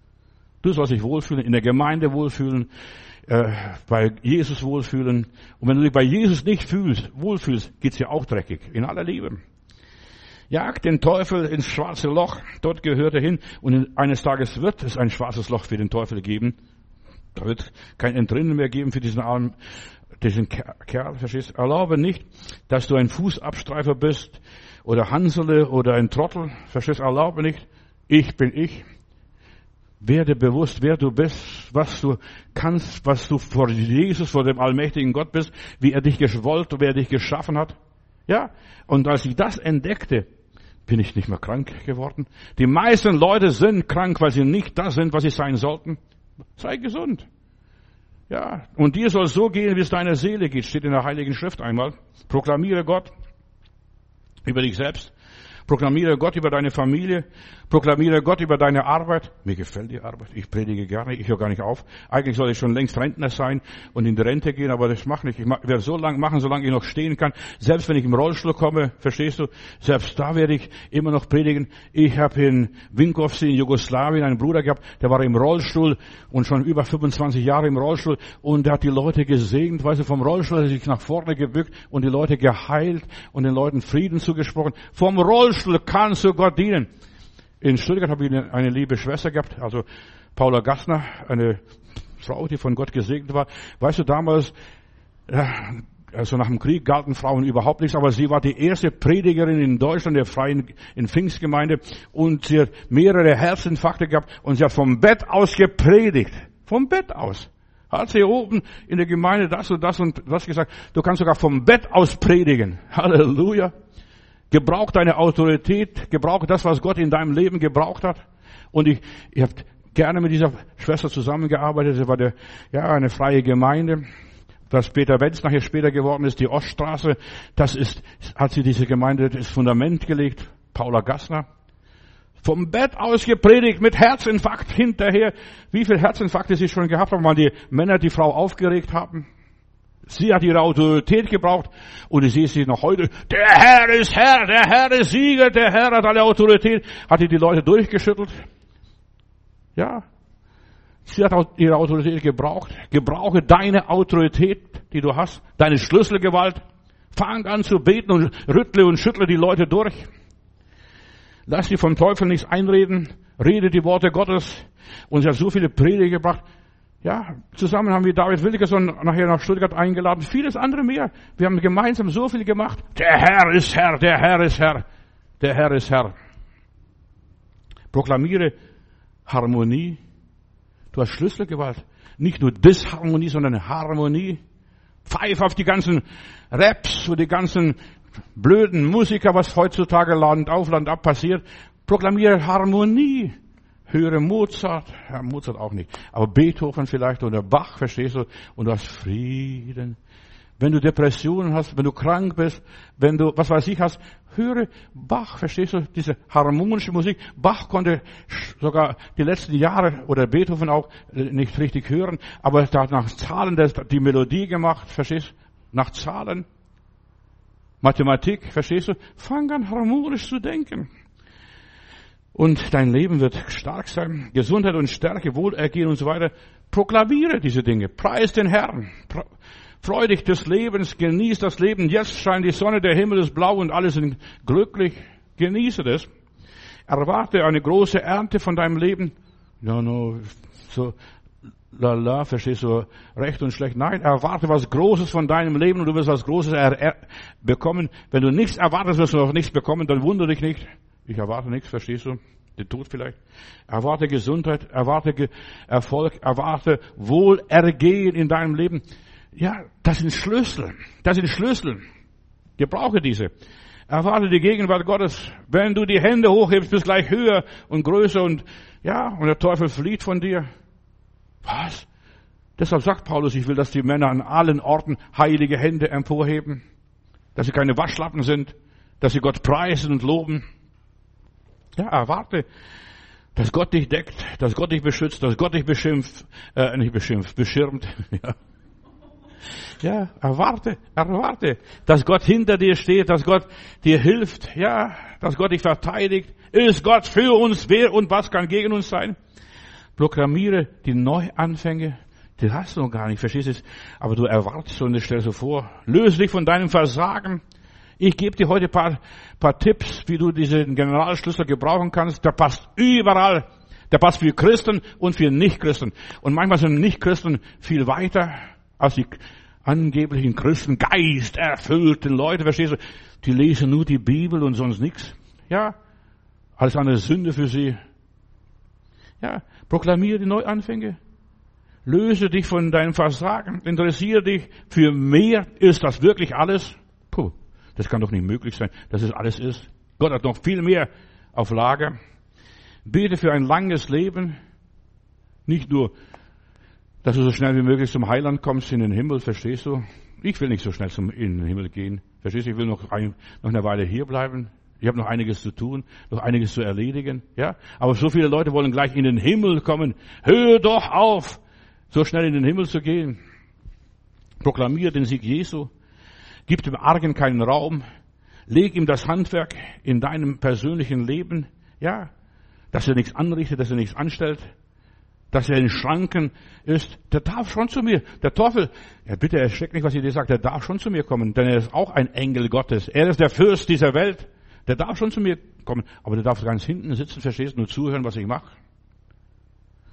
Du sollst dich wohlfühlen, in der Gemeinde wohlfühlen, äh, bei Jesus wohlfühlen. Und wenn du dich bei Jesus nicht fühlst, wohlfühlst, geht's dir auch dreckig, in aller Liebe. Jag den Teufel ins schwarze Loch, dort gehört er hin. Und eines Tages wird es ein schwarzes Loch für den Teufel geben. Da wird kein Entrinnen mehr geben für diesen armen, diesen Kerl, verstehst? Erlaube nicht, dass du ein Fußabstreifer bist, oder Hansele, oder ein Trottel, verstehst? Erlaube nicht. Ich bin ich. Werde bewusst, wer du bist, was du kannst, was du vor Jesus, vor dem allmächtigen Gott bist, wie er dich gewollt, wer er dich geschaffen hat. Ja, und als ich das entdeckte, bin ich nicht mehr krank geworden. Die meisten Leute sind krank, weil sie nicht das sind, was sie sein sollten. Sei gesund. Ja, und dir soll so gehen, wie es deiner Seele geht, steht in der Heiligen Schrift einmal. Proklamiere Gott über dich selbst. Proklamiere Gott über deine Familie. Proklamiere Gott über deine Arbeit. Mir gefällt die Arbeit. Ich predige gerne. Ich höre gar nicht auf. Eigentlich soll ich schon längst Rentner sein und in die Rente gehen, aber das mache ich nicht. Ich werde so lange machen, solange ich noch stehen kann. Selbst wenn ich im Rollstuhl komme, verstehst du? Selbst da werde ich immer noch predigen. Ich habe in Vinkovci in Jugoslawien einen Bruder gehabt, der war im Rollstuhl und schon über fünfundzwanzig Jahre im Rollstuhl und der hat die Leute gesegnet, weißt du, vom Rollstuhl hat er sich nach vorne gebückt und die Leute geheilt und den Leuten Frieden zugesprochen. Vom Rollstuhl kannst du Gott dienen. In Stuttgart habe ich eine, eine liebe Schwester gehabt, also Paula Gassner, eine Frau, die von Gott gesegnet war. Weißt du, damals, ja, also nach dem Krieg galten Frauen überhaupt nichts, aber sie war die erste Predigerin in Deutschland, der Freien, in Pfingstgemeinde, und sie hat mehrere Herzinfarkte gehabt und sie hat vom Bett aus gepredigt. Vom Bett aus. Hat sie oben in der Gemeinde das und das und das gesagt. Du kannst sogar vom Bett aus predigen. Halleluja. Gebrauch deine Autorität, gebrauch das, was Gott in deinem Leben gebraucht hat. Und ich, ich habe gerne mit dieser Schwester zusammengearbeitet. Sie war der, ja, eine freie Gemeinde. Das Peter Wenz nachher später geworden ist, die Oststraße, das ist, hat sie diese Gemeinde das Fundament gelegt. Paula Gassner. Vom Bett aus gepredigt, mit Herzinfarkt hinterher. Wie viele Herzinfarkte sie schon gehabt haben, weil die Männer die Frau aufgeregt haben. Sie hat ihre Autorität gebraucht. Und ich sehe sie noch heute. Der Herr ist Herr, der Herr ist Sieger, der Herr hat alle Autorität. Hat die die Leute durchgeschüttelt? Ja. Sie hat ihre Autorität gebraucht. Gebrauche deine Autorität, die du hast. Deine Schlüsselgewalt. Fang an zu beten und rüttle und schüttle die Leute durch. Lass dich vom Teufel nichts einreden. Rede die Worte Gottes. Und sie hat so viele Prediger gebracht. Ja, zusammen haben wir David Wilkerson nachher nach Stuttgart eingeladen. Vieles andere mehr. Wir haben gemeinsam so viel gemacht. Der Herr ist Herr, der Herr ist Herr. Der Herr ist Herr. Proklamiere Harmonie. Du hast Schlüsselgewalt. Nicht nur Disharmonie, sondern Harmonie. Pfeif auf die ganzen Raps und die ganzen blöden Musiker, was heutzutage Land auf, Land ab passiert. Proklamiere Harmonie. Höre Mozart. Ja, Mozart auch nicht. Aber Beethoven vielleicht oder Bach, verstehst du? Und du hast Frieden. Wenn du Depressionen hast, wenn du krank bist, wenn du, was weiß ich, hast, höre Bach, verstehst du? Diese harmonische Musik. Bach konnte sogar die letzten Jahre, oder Beethoven auch, nicht richtig hören, aber er hat nach Zahlen die Melodie gemacht, verstehst du? Nach Zahlen. Mathematik, verstehst du? Fang an, harmonisch zu denken. Und dein Leben wird stark sein. Gesundheit und Stärke, Wohlergehen und so weiter. Proklamiere diese Dinge. Preis den Herrn. Freu dich des Lebens, genieß das Leben. Jetzt scheint die Sonne, der Himmel ist blau und alle sind glücklich. Genieße das. Erwarte eine große Ernte von deinem Leben. No, no, so, lala, verstehst du, recht und schlecht. Nein, erwarte was Großes von deinem Leben und du wirst was Großes er- er- bekommen. Wenn du nichts erwartest, wirst du noch nichts bekommen, dann wundere dich nicht. Ich erwarte nichts, verstehst du? Den Tod vielleicht. Erwarte Gesundheit, erwarte Ge- Erfolg, erwarte Wohlergehen in deinem Leben. Ja, das sind Schlüssel. Das sind Schlüssel. Gebrauche diese. Erwarte die Gegenwart Gottes. Wenn du die Hände hochhebst, bist gleich höher und größer und, ja, und der Teufel flieht von dir. Was? Deshalb sagt Paulus, ich will, dass die Männer an allen Orten heilige Hände emporheben. Dass sie keine Waschlappen sind. Dass sie Gott preisen und loben. Ja, erwarte, dass Gott dich deckt, dass Gott dich beschützt, dass Gott dich beschimpft, äh, nicht beschimpft, beschirmt. Ja. Ja, erwarte, erwarte, dass Gott hinter dir steht, dass Gott dir hilft, ja, dass Gott dich verteidigt. Ist Gott für uns, wer und was kann gegen uns sein? Proklamiere die Neuanfänge, die hast du noch gar nicht, verstehst du es? Aber du erwartest und stellst dir vor, löse dich von deinem Versagen. Ich gebe dir heute ein paar, paar Tipps, wie du diesen Generalschlüssel gebrauchen kannst. Der passt überall. Der passt für Christen und für Nichtchristen. Und manchmal sind Nichtchristen viel weiter als die angeblichen Christen, geisterfüllten Leute, verstehst du? Die lesen nur die Bibel und sonst nichts. Ja, alles andere Sünde für sie. Ja, proklamiere die Neuanfänge. Löse dich von deinem Versagen. Interessiere dich für mehr. Ist das wirklich alles? Puh. Das kann doch nicht möglich sein, dass es alles ist. Gott hat noch viel mehr auf Lager. Bete für ein langes Leben. Nicht nur, dass du so schnell wie möglich zum Heiland kommst in den Himmel, verstehst du? Ich will nicht so schnell zum, in den Himmel gehen. Verstehst du? Ich will noch, ein, noch eine Weile hier bleiben. Ich habe noch einiges zu tun, noch einiges zu erledigen. Ja, aber so viele Leute wollen gleich in den Himmel kommen. Hör doch auf, so schnell in den Himmel zu gehen. Proklamiere den Sieg Jesu. Gib dem Argen keinen Raum. Leg ihm das Handwerk in deinem persönlichen Leben. Ja, dass er nichts anrichtet, dass er nichts anstellt. Dass er in Schranken ist. Der darf schon zu mir. Der Teufel, ja bitte erschreckt nicht, was ich dir sage. Der darf schon zu mir kommen. Denn er ist auch ein Engel Gottes. Er ist der Fürst dieser Welt. Der darf schon zu mir kommen. Aber der darf ganz hinten sitzen, verstehst du, nur zuhören, was ich mache.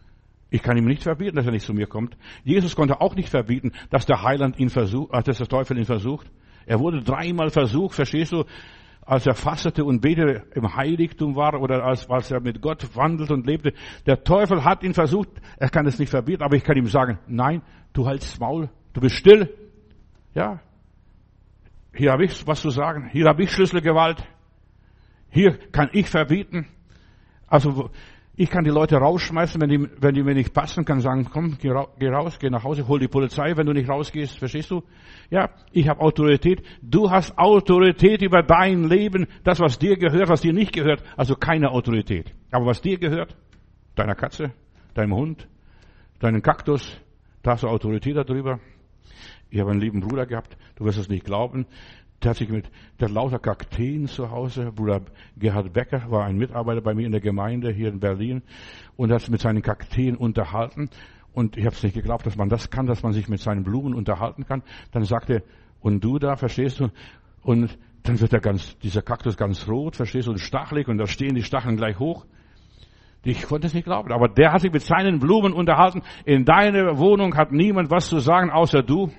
Ich kann ihm nicht verbieten, dass er nicht zu mir kommt. Jesus konnte auch nicht verbieten, dass der Heiland ihn versucht, dass der Teufel ihn versucht. Er wurde dreimal versucht, verstehst du, als er fastete und betete im Heiligtum war oder als, als er mit Gott wandelte und lebte. Der Teufel hat ihn versucht, er kann es nicht verbieten, aber ich kann ihm sagen, nein, du halt's Maul, du bist still. Ja, hier habe ich was zu sagen, hier habe ich Schlüsselgewalt, hier kann ich verbieten. Also ich kann die Leute rausschmeißen, wenn die, wenn die mir nicht passen, kann sagen, komm, geh raus, geh nach Hause, hol die Polizei, wenn du nicht rausgehst, verstehst du? Ja, ich habe Autorität. Du hast Autorität über dein Leben, das, was dir gehört, was dir nicht gehört, also keine Autorität. Aber was dir gehört, deiner Katze, deinem Hund, deinem Kaktus, da hast du Autorität darüber. Ich habe einen lieben Bruder gehabt, du wirst es nicht glauben, der hat sich mit, der hat lauter Kakteen zu Hause. Bruder Gerhard Becker war ein Mitarbeiter bei mir in der Gemeinde hier in Berlin und hat sich mit seinen Kakteen unterhalten. Und ich habe es nicht geglaubt, dass man das kann, dass man sich mit seinen Blumen unterhalten kann. Dann sagte er, und du da, verstehst du? Und dann wird er ganz, dieser Kaktus ganz rot, verstehst du, und stachelig und da stehen die Stacheln gleich hoch. Ich konnte es nicht glauben, aber der hat sich mit seinen Blumen unterhalten. In deiner Wohnung hat niemand was zu sagen, außer du.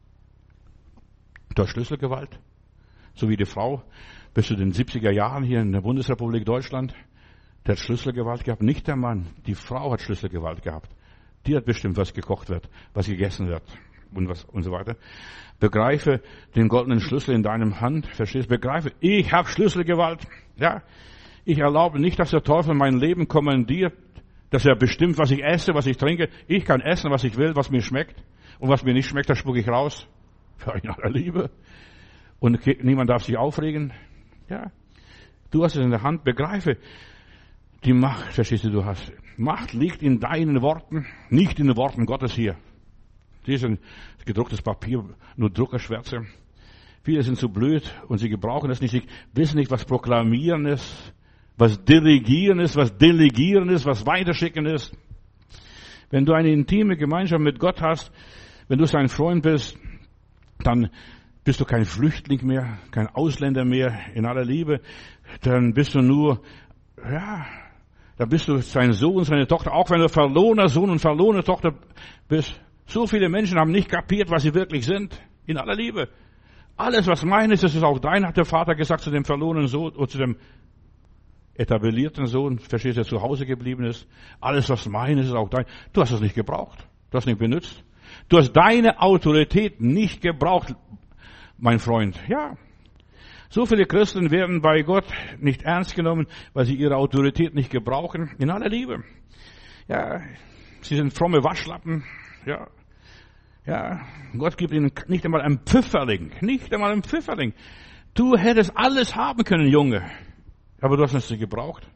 Du hast Schlüsselgewalt. So wie die Frau bis zu den siebziger Jahren hier in der Bundesrepublik Deutschland. Der hat Schlüsselgewalt gehabt. Nicht der Mann. Die Frau hat Schlüsselgewalt gehabt. Die hat bestimmt, was gekocht wird, was gegessen wird und was und so weiter. Begreife den goldenen Schlüssel in deinem Hand. Verstehst? Begreife, ich habe Schlüsselgewalt. Ja. Ich erlaube nicht, dass der Teufel mein Leben kommandiert, dass er bestimmt, was ich esse, was ich trinke. Ich kann essen, was ich will, was mir schmeckt. Und was mir nicht schmeckt, das spucke ich raus. Für in aller Liebe. Und niemand darf sich aufregen. Ja. Du hast es in der Hand. Begreife die Macht, verstehst du, du hast. Macht liegt in deinen Worten, nicht in den Worten Gottes hier. Das ist ein gedrucktes Papier, nur Druckerschwärze. Viele sind zu blöd und sie gebrauchen es nicht. Sie wissen nicht, was Proklamieren ist, was Dirigieren ist, was Delegieren ist, was Weiterschicken ist. Wenn du eine intime Gemeinschaft mit Gott hast, wenn du sein Freund bist, dann bist du kein Flüchtling mehr, kein Ausländer mehr in aller Liebe. Dann bist du nur, ja, dann bist du sein Sohn, seine Tochter, auch wenn du verlorener Sohn und verlorene Tochter bist. So viele Menschen haben nicht kapiert, was sie wirklich sind, in aller Liebe. Alles, was mein ist, das ist auch dein, hat der Vater gesagt zu dem verlorenen Sohn, oder zu dem etablierten Sohn, verstehst du, der zu Hause geblieben ist. Alles, was mein ist, ist auch dein. Du hast es nicht gebraucht, du hast es nicht benutzt. Du hast deine Autorität nicht gebraucht, mein Freund. Ja. So viele Christen werden bei Gott nicht ernst genommen, weil sie ihre Autorität nicht gebrauchen. In aller Liebe. Ja. Sie sind fromme Waschlappen. Ja. Ja. Gott gibt ihnen nicht einmal einen Pfifferling. Nicht einmal einen Pfifferling. Du hättest alles haben können, Junge. Aber du hast es nicht gebraucht.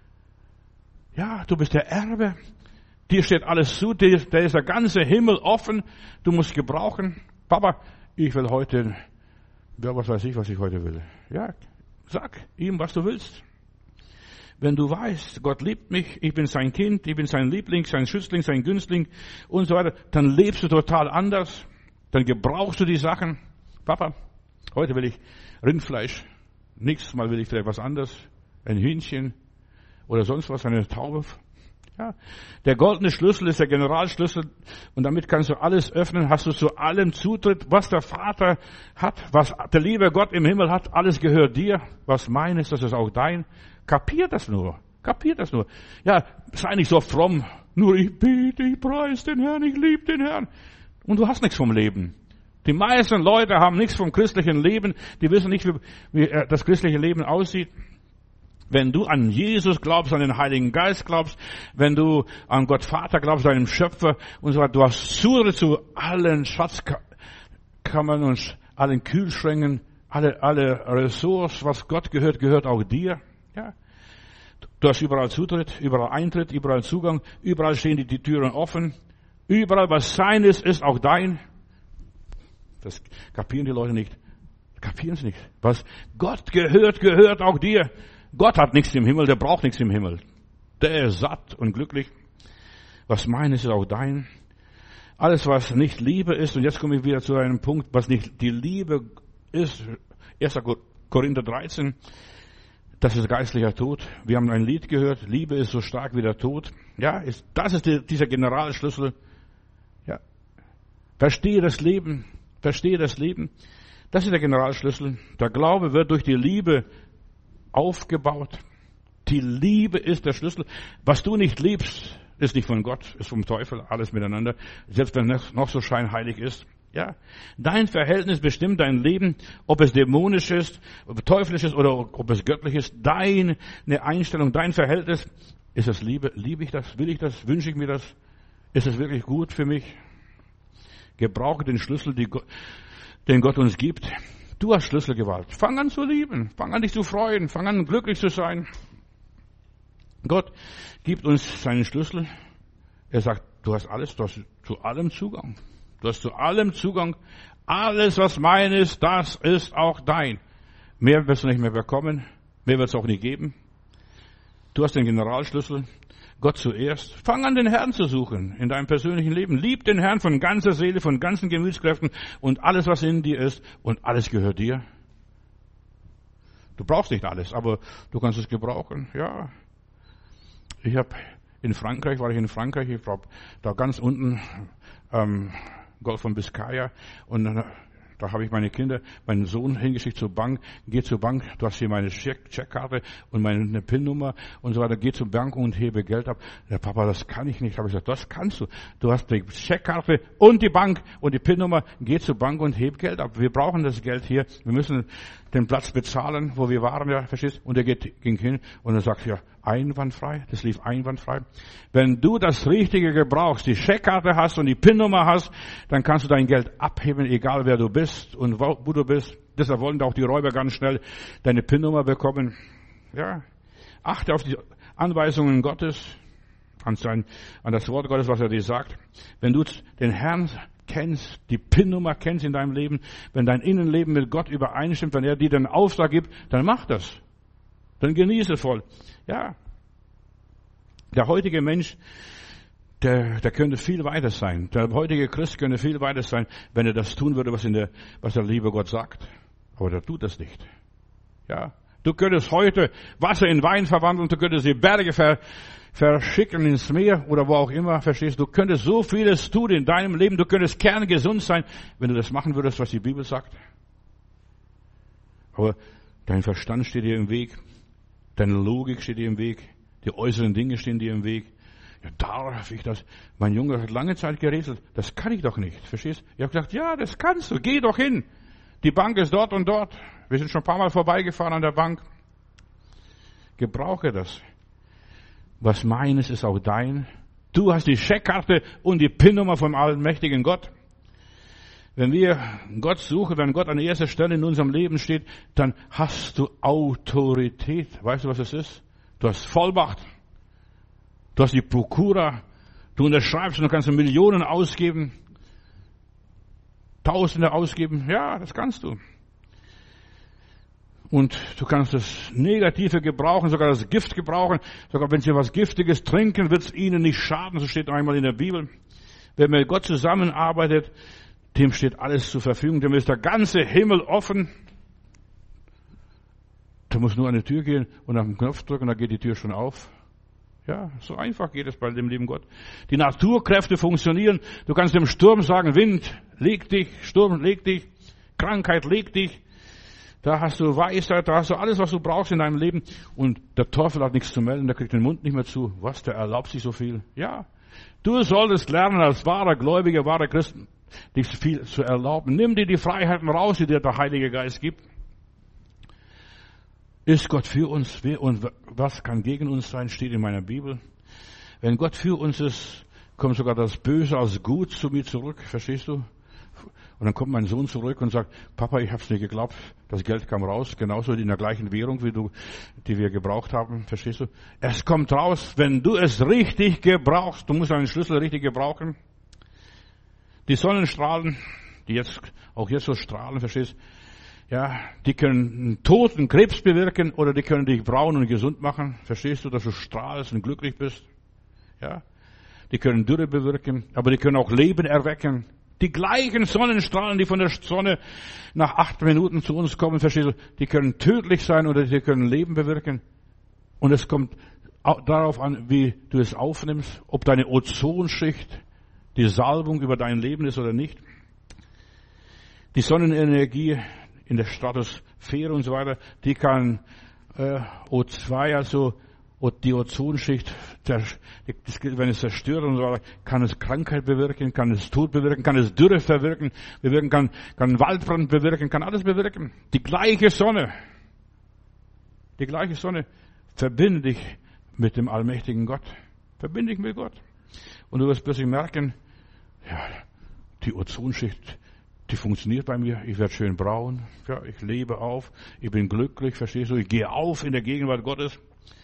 Ja. Du bist der Erbe. Dir steht alles zu. Dir ist der ganze Himmel offen. Du musst gebrauchen. Papa, ich will heute, ja, was weiß ich, was ich heute will. Ja, sag ihm, was du willst. Wenn du weißt, Gott liebt mich, ich bin sein Kind, ich bin sein Liebling, sein Schützling, sein Günstling und so weiter, dann lebst du total anders. Dann gebrauchst du die Sachen. Papa, heute will ich Rindfleisch. Nächstes Mal will ich vielleicht was anderes. Ein Hühnchen oder sonst was, eine Taube. Ja, der goldene Schlüssel ist der Generalschlüssel und damit kannst du alles öffnen, hast du zu allem Zutritt, was der Vater hat, was der liebe Gott im Himmel hat, alles gehört dir, was mein ist, das ist auch dein. Kapier das nur, kapier das nur. Ja, sei nicht so fromm, nur ich bete, ich preise den Herrn, ich liebe den Herrn und du hast nichts vom Leben. Die meisten Leute haben nichts vom christlichen Leben, die wissen nicht, wie, wie das christliche Leben aussieht. Wenn du an Jesus glaubst, an den Heiligen Geist glaubst, wenn du an Gott Vater glaubst, deinem Schöpfer und so weiter, du hast Zutritt zu allen Schatzkammern und allen Kühlschränken, alle, alle Ressorts, was Gott gehört, gehört auch dir. Ja. Du hast überall Zutritt, überall Eintritt, überall Zugang, überall stehen die, die Türen offen. Überall, was sein ist, ist auch dein. Das kapieren die Leute nicht. Kapieren sie nicht. Was Gott gehört, gehört auch dir. Gott hat nichts im Himmel, der braucht nichts im Himmel. Der ist satt und glücklich. Was meines ist auch dein. Alles, was nicht Liebe ist, und jetzt komme ich wieder zu einem Punkt, was nicht die Liebe ist, erster Korinther dreizehn, Das ist geistlicher Tod. Wir haben ein Lied gehört, Liebe ist so stark wie der Tod. Ja, ist, das ist die, dieser Generalschlüssel. Ja. Verstehe das Leben, verstehe das Leben. Das ist der Generalschlüssel. Der Glaube wird durch die Liebe aufgebaut. Die Liebe ist der Schlüssel. Was du nicht liebst, ist nicht von Gott, ist vom Teufel, alles miteinander. Selbst wenn es noch so scheinheilig ist. Ja, dein Verhältnis bestimmt dein Leben, ob es dämonisch ist, ob es teuflisch ist oder ob es göttlich ist. Deine Einstellung, dein Verhältnis, ist es Liebe? Liebe ich das? Will ich das? Wünsche ich mir das? Ist es wirklich gut für mich? Gebrauche den Schlüssel, den Gott uns gibt. Du hast Schlüsselgewalt. Fang an zu lieben. Fang an dich zu freuen. Fang an glücklich zu sein. Gott gibt uns seinen Schlüssel. Er sagt, du hast alles, du hast zu allem Zugang. Du hast zu allem Zugang. Alles, was mein ist, das ist auch dein. Mehr wirst du nicht mehr bekommen. Mehr wird es auch nicht geben. Du hast den Generalschlüssel. Gott zuerst. Fang an, den Herrn zu suchen in deinem persönlichen Leben. Lieb den Herrn von ganzer Seele, von ganzen Gemütskräften und alles, was in dir ist. Und alles gehört dir. Du brauchst nicht alles, aber du kannst es gebrauchen. Ja. Ich habe in Frankreich, war ich in Frankreich, ich war da ganz unten, ähm, Golf von Biscaya, und dann, da habe ich meine Kinder, meinen Sohn hingeschickt zur Bank, geh zur Bank, du hast hier meine Check- Checkkarte und meine PIN-Nummer und so weiter, geh zur Bank und hebe Geld ab. Der Papa, das kann ich nicht. Habe ich gesagt, das kannst du. Du hast die Checkkarte und die Bank und die PIN-Nummer, geh zur Bank und heb Geld ab. Wir brauchen das Geld hier. Wir müssen den Platz bezahlen, wo wir waren, ja, verstehst? Und er geht, ging hin und er sagt, ja, einwandfrei, das lief einwandfrei. Wenn du das Richtige gebrauchst, die Checkkarte hast und die PIN-Nummer hast, dann kannst du dein Geld abheben, egal wer du bist und wo, wo du bist. Deshalb wollen auch die Räuber ganz schnell deine PIN-Nummer bekommen. Ja, achte auf die Anweisungen Gottes, an, sein, an das Wort Gottes, was er dir sagt. Wenn du den Herrn kennst, die PIN-Nummer kennst in deinem Leben, wenn dein Innenleben mit Gott übereinstimmt, wenn er dir den Auftrag gibt, dann mach das. Dann genieße voll. Ja. Der heutige Mensch, der, der könnte viel weiter sein. Der heutige Christ könnte viel weiter sein, wenn er das tun würde, was in der, was der liebe Gott sagt. Aber der tut das nicht. Ja. Du könntest heute Wasser in Wein verwandeln, du könntest die Berge ver, verschicken ins Meer oder wo auch immer, verstehst du? Du könntest so vieles tun in deinem Leben, du könntest kerngesund sein, wenn du das machen würdest, was die Bibel sagt. Aber dein Verstand steht dir im Weg, deine Logik steht dir im Weg, die äußeren Dinge stehen dir im Weg. Ja, darf ich das? Mein Junge hat lange Zeit gerätselt, das kann ich doch nicht, verstehst du? Ich habe gesagt, ja, das kannst du, geh doch hin. Die Bank ist dort und dort. Wir sind schon ein paar Mal vorbeigefahren an der Bank. Gebrauche das. Was meines ist auch dein. Du hast die Checkkarte und die PIN-Nummer vom allmächtigen Gott. Wenn wir Gott suchen, wenn Gott an erster Stelle in unserem Leben steht, dann hast du Autorität. Weißt du, was es ist? Du hast Vollmacht. Du hast die Prokura. Du unterschreibst und du kannst Millionen ausgeben. Tausende ausgeben. Ja, das kannst du. Und du kannst das Negative gebrauchen, sogar das Gift gebrauchen. Sogar wenn sie was Giftiges trinken, wird es ihnen nicht schaden. So steht einmal in der Bibel. Wer mit Gott zusammenarbeitet, dem steht alles zur Verfügung. Dem ist der ganze Himmel offen. Du musst nur an die Tür gehen und auf den Knopf drücken, dann geht die Tür schon auf. Ja, so einfach geht es bei dem lieben Gott. Die Naturkräfte funktionieren. Du kannst dem Sturm sagen, Wind, leg dich, Sturm, leg dich, Krankheit, leg dich. Da hast du Weisheit, da hast du alles, was du brauchst in deinem Leben. Und der Teufel hat nichts zu melden, der kriegt den Mund nicht mehr zu. Was, der erlaubt sich so viel? Ja, du solltest lernen, als wahrer Gläubiger, wahrer Christ, dich viel zu erlauben. Nimm dir die Freiheiten raus, die dir der Heilige Geist gibt. Ist Gott für uns? Wer und was kann gegen uns sein? Steht in meiner Bibel. Wenn Gott für uns ist, kommt sogar das Böse als Gut zu mir zurück. Verstehst du? Und dann kommt mein Sohn zurück und sagt, Papa, ich hab's nicht geglaubt. Das Geld kam raus, genauso in der gleichen Währung, wie du, die wir gebraucht haben. Verstehst du? Es kommt raus, wenn du es richtig gebrauchst. Du musst deinen Schlüssel richtig gebrauchen. Die Sonnenstrahlen, die jetzt, auch jetzt so strahlen, verstehst du? Ja, die können Tod und Krebs bewirken oder die können dich braun und gesund machen. Verstehst du, dass du strahlst und glücklich bist? Ja, die können Dürre bewirken, aber die können auch Leben erwecken. Die gleichen Sonnenstrahlen, die von der Sonne nach acht Minuten zu uns kommen, verstehst du, die können tödlich sein oder die können Leben bewirken. Und es kommt darauf an, wie du es aufnimmst, ob deine Ozonschicht die Salbung über dein Leben ist oder nicht. Die Sonnenenergie in der Stratosphäre und so weiter, die kann äh, O zwei, also die Ozonschicht, wenn es zerstört und so weiter, kann es Krankheit bewirken, kann es Tod bewirken, kann es Dürre bewirken, bewirken kann, kann Waldbrand bewirken, kann alles bewirken. Die gleiche Sonne, die gleiche Sonne verbinde dich mit dem allmächtigen Gott. Verbinde dich mit Gott. Und du wirst plötzlich merken, ja, die Ozonschicht, die funktioniert bei mir. Ich werde schön braun. Ja, ich lebe auf. Ich bin glücklich, verstehst du? Ich gehe auf in der Gegenwart Gottes.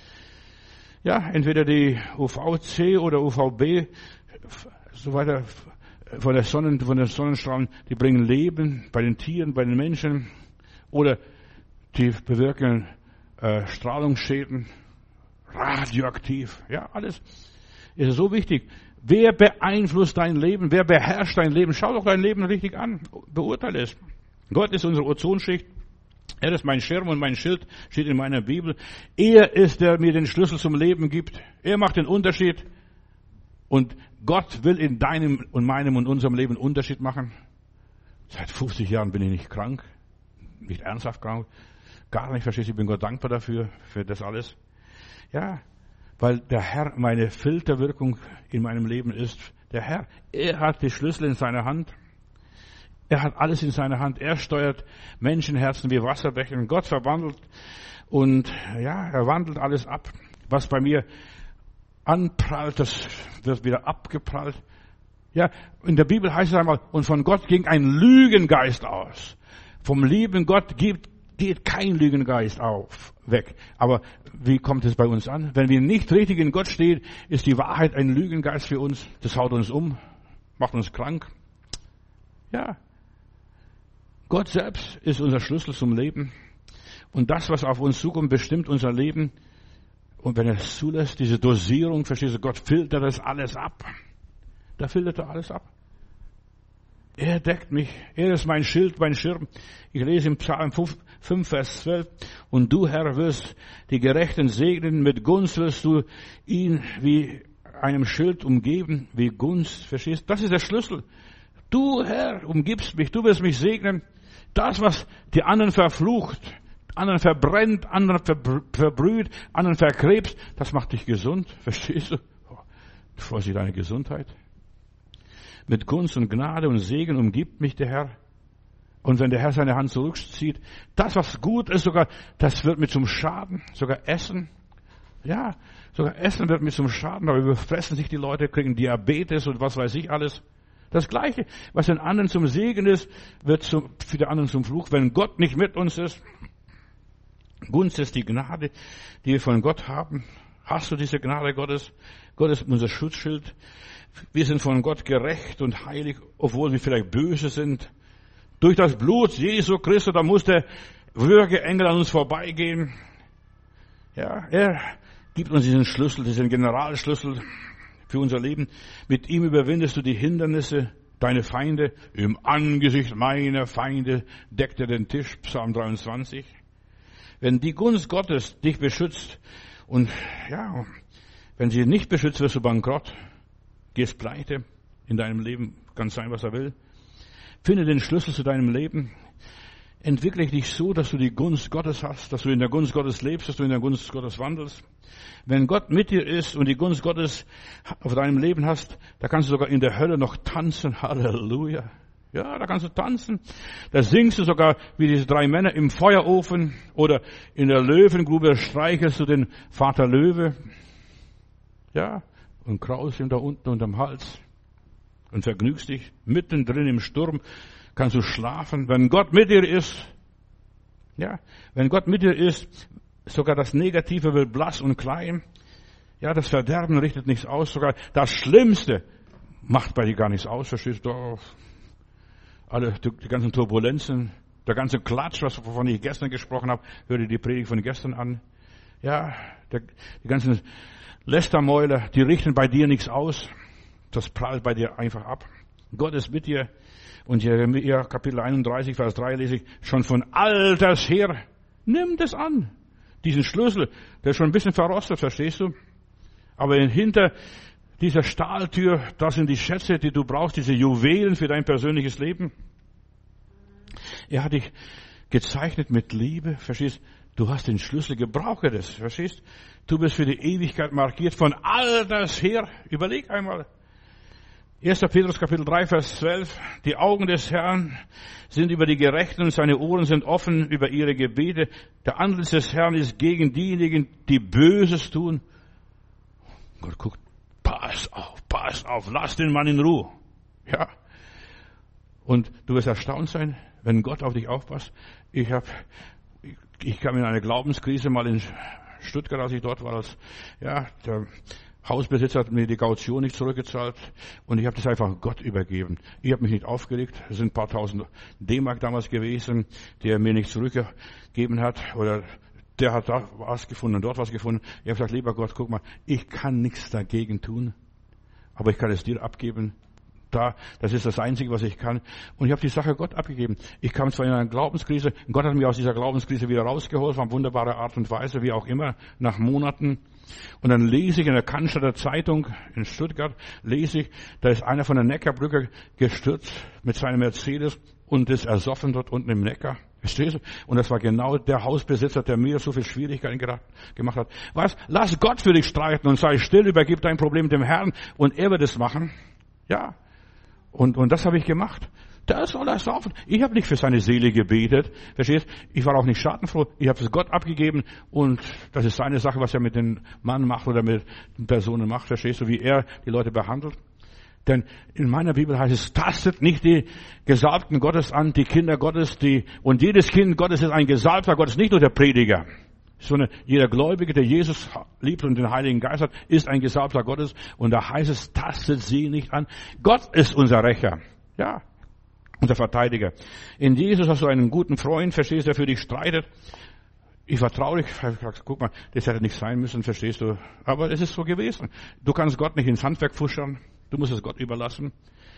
Ja, entweder die U V C oder U V B, so weiter, von der Sonnen, von den Sonnenstrahlen, die bringen Leben bei den Tieren, bei den Menschen, oder die bewirken äh, Strahlungsschäden, radioaktiv. Ja, alles ist so wichtig. Wer beeinflusst dein Leben? Wer beherrscht dein Leben? Schau doch dein Leben richtig an. Beurteile es. Gott ist unsere Ozonschicht. Er ist mein Schirm und mein Schild, steht in meiner Bibel. Er ist, der mir den Schlüssel zum Leben gibt. Er macht den Unterschied. Und Gott will in deinem und meinem und unserem Leben einen Unterschied machen. Seit fünfzig Jahren bin ich nicht krank. Nicht ernsthaft krank. Gar nicht, verstehst du? Ich bin Gott dankbar dafür, für das alles. Ja, weil der Herr meine Filterwirkung in meinem Leben ist. Der Herr, er hat die Schlüssel in seiner Hand. Er hat alles in seiner Hand. Er steuert Menschenherzen wie Wasserbäche. Gott verwandelt und ja, er wandelt alles ab. Was bei mir anprallt, das wird wieder abgeprallt. Ja, in der Bibel heißt es einmal, und von Gott ging ein Lügengeist aus. Vom lieben Gott geht, geht kein Lügengeist auf, weg. Aber wie kommt es bei uns an? Wenn wir nicht richtig in Gott stehen, ist die Wahrheit ein Lügengeist für uns. Das haut uns um, macht uns krank. Ja. Gott selbst ist unser Schlüssel zum Leben. Und das, was auf uns zukommt, bestimmt unser Leben. Und wenn er es zulässt, diese Dosierung, verstehst du, Gott filtert das alles ab. Da filtert er alles ab. Er deckt mich. Er ist mein Schild, mein Schirm. Ich lese im Psalm fünf, Vers zwölf. Und du, Herr, wirst die Gerechten segnen. Mit Gunst wirst du ihn wie einem Schild umgeben. Wie Gunst, verstehst du? Das ist der Schlüssel. Du, Herr, umgibst mich. Du wirst mich segnen. Das, was die anderen verflucht, anderen verbrennt, anderen verbrüht, anderen verkrebst, das macht dich gesund. Verstehst du? Du freust dich deine Gesundheit. Mit Gunst und Gnade und Segen umgibt mich der Herr. Und wenn der Herr seine Hand zurückzieht, das, was gut ist, sogar, das wird mir zum Schaden. Sogar Essen. Ja, sogar Essen wird mir zum Schaden. Aber überfressen sich die Leute, kriegen Diabetes und was weiß ich alles. Das Gleiche, was den anderen zum Segen ist, wird zum, für die anderen zum Fluch, wenn Gott nicht mit uns ist. Gunst ist die Gnade, die wir von Gott haben. Hast du diese Gnade Gottes? Gott ist unser Schutzschild. Wir sind von Gott gerecht und heilig, obwohl wir vielleicht böse sind. Durch das Blut Jesu Christi, da muss der Würgeengel an uns vorbeigehen. Ja, er gibt uns diesen Schlüssel, diesen Generalschlüssel für unser Leben. Mit ihm überwindest du die Hindernisse, deine Feinde. Im Angesicht meiner Feinde deckt er den Tisch, Psalm dreiundzwanzig. Wenn die Gunst Gottes dich beschützt und ja, wenn sie nicht beschützt, wirst du bankrott, gehst pleite in deinem Leben, kann sein, was er will. Finde den Schlüssel zu deinem Leben. Entwickle dich so, dass du die Gunst Gottes hast, dass du in der Gunst Gottes lebst, dass du in der Gunst Gottes wandelst. Wenn Gott mit dir ist und die Gunst Gottes auf deinem Leben hast, da kannst du sogar in der Hölle noch tanzen. Halleluja. Ja, da kannst du tanzen. Da singst du sogar wie diese drei Männer im Feuerofen oder in der Löwengrube streichelst du den Vater Löwe. Ja, und kraust ihm da unten unterm Hals und vergnügst dich. Mittendrin im Sturm kannst du schlafen. Wenn Gott mit dir ist, ja, wenn Gott mit dir ist, sogar das Negative wird blass und klein. Ja, das Verderben richtet nichts aus. Sogar das Schlimmste macht bei dir gar nichts aus. Verstehst du? Alle, die ganzen Turbulenzen, der ganze Klatsch, was, wovon ich gestern gesprochen habe, hör dir die Predigt von gestern an. Ja, der, die ganzen Lästermäuler, die richten bei dir nichts aus. Das prallt bei dir einfach ab. Gott ist mit dir. Und Jeremia Kapitel einunddreißig, Vers drei lese ich, schon von alters her, nimm das an. Diesen Schlüssel, der ist schon ein bisschen verrostet, verstehst du? Aber hinter dieser Stahltür, das sind die Schätze, die du brauchst, diese Juwelen für dein persönliches Leben. Er hat dich gezeichnet mit Liebe, verstehst? Du hast den Schlüssel, gebrauche das, verstehst? Du bist für die Ewigkeit markiert, von alters her. Überleg einmal. erster Petrus Kapitel drei, Vers zwölf. Die Augen des Herrn sind über die Gerechten und seine Ohren sind offen über ihre Gebete. Der Antlitz des Herrn ist gegen diejenigen, die Böses tun. Gott guckt, pass auf, pass auf, lass den Mann in Ruhe. Ja. Und du wirst erstaunt sein, wenn Gott auf dich aufpasst. Ich habe, ich, ich kam in eine Glaubenskrise mal in Stuttgart, als ich dort war, als, ja, der Hausbesitzer hat mir die Kaution nicht zurückgezahlt und ich habe das einfach Gott übergeben. Ich habe mich nicht aufgeregt. Es sind ein paar tausend D-Mark damals gewesen, die er mir nicht zurückgegeben hat. Oder der hat da was gefunden und dort was gefunden. Ich habe gesagt, lieber Gott, guck mal, ich kann nichts dagegen tun, aber ich kann es dir abgeben. Da, das ist das Einzige, was ich kann. Und ich habe die Sache Gott abgegeben. Ich kam zwar in eine Glaubenskrise, Gott hat mich aus dieser Glaubenskrise wieder rausgeholt, auf wunderbare Art und Weise, wie auch immer, nach Monaten. Und dann lese ich in der Cannstatter Zeitung in Stuttgart, lese ich, da ist einer von der Neckarbrücke gestürzt mit seinem Mercedes und ist ersoffen dort unten im Neckar. Verstehst du? Und das war genau der Hausbesitzer, der mir so viel Schwierigkeiten gemacht hat. Was? Lass Gott für dich streiten und sei still, übergib dein Problem dem Herrn und er wird es machen. Ja. Und, und das habe ich gemacht. Das soll er saufen. Ich habe nicht für seine Seele gebetet. Verstehst? Ich war auch nicht schadenfroh. Ich habe es Gott abgegeben und das ist seine Sache, was er mit dem Mann macht oder mit den Personen macht. Verstehst du, wie er die Leute behandelt? Denn in meiner Bibel heißt es, tastet nicht die Gesalbten Gottes an, die Kinder Gottes, die, und jedes Kind Gottes ist ein Gesalbter Gottes, nicht nur der Prediger. Sondern jeder Gläubige, der Jesus liebt und den Heiligen Geist hat, ist ein Gesalbter Gottes. Und da heißt es, tastet sie nicht an. Gott ist unser Rächer. Ja. Unser Verteidiger. In Jesus hast du einen guten Freund, verstehst du, der für dich streitet. Ich war traurig, guck mal, das hätte nicht sein müssen, verstehst du. Aber es ist so gewesen. Du kannst Gott nicht ins Handwerk fuschern. Du musst es Gott überlassen.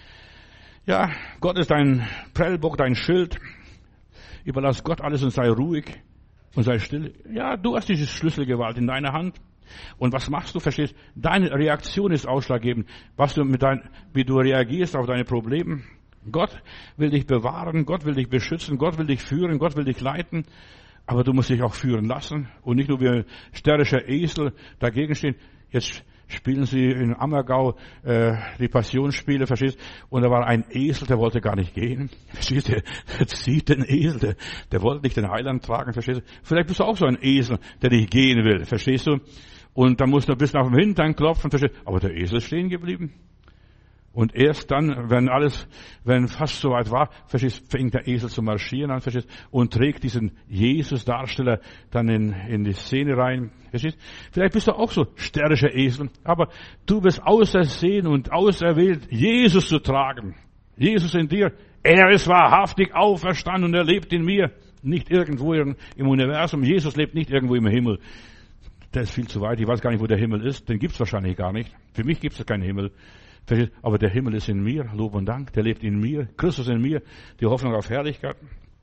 Ja, Gott ist dein Prellbock, dein Schild. Überlass Gott alles und sei ruhig und sei still. Ja, du hast diese Schlüsselgewalt in deiner Hand. Und was machst du, verstehst? Deine Reaktion ist ausschlaggebend. Was du mit dein, wie du reagierst auf deine Probleme. Gott will dich bewahren, Gott will dich beschützen, Gott will dich führen, Gott will dich leiten. Aber du musst dich auch führen lassen und nicht nur wie ein störrischer Esel dagegen stehen. Jetzt spielen sie in Ammergau äh, die Passionsspiele, verstehst? Und da war ein Esel, der wollte gar nicht gehen. Verstehst du? Der zieht den Esel, der, der wollte nicht den Heiland tragen, verstehst du? Vielleicht bist du auch so ein Esel, der nicht gehen will, verstehst du? Und dann musst du ein bisschen auf den Hintern klopfen, verstehst du? Aber der Esel ist stehen geblieben. Und erst dann, wenn alles, wenn fast so weit war, verstehst, fängt der Esel zu marschieren an, verstehst, und trägt diesen Jesus-Darsteller dann in, in die Szene rein, verstehst. Vielleicht bist du auch so störrischer Esel, aber du bist ausersehen und auserwählt, Jesus zu tragen. Jesus in dir. Er ist wahrhaftig auferstanden und er lebt in mir. Nicht irgendwo im Universum. Jesus lebt nicht irgendwo im Himmel. Der ist viel zu weit. Ich weiß gar nicht, wo der Himmel ist. Den gibt's wahrscheinlich gar nicht. Für mich gibt's keinen Himmel. Aber der Himmel ist in mir, Lob und Dank, der lebt in mir, Christus in mir, die Hoffnung auf Herrlichkeit.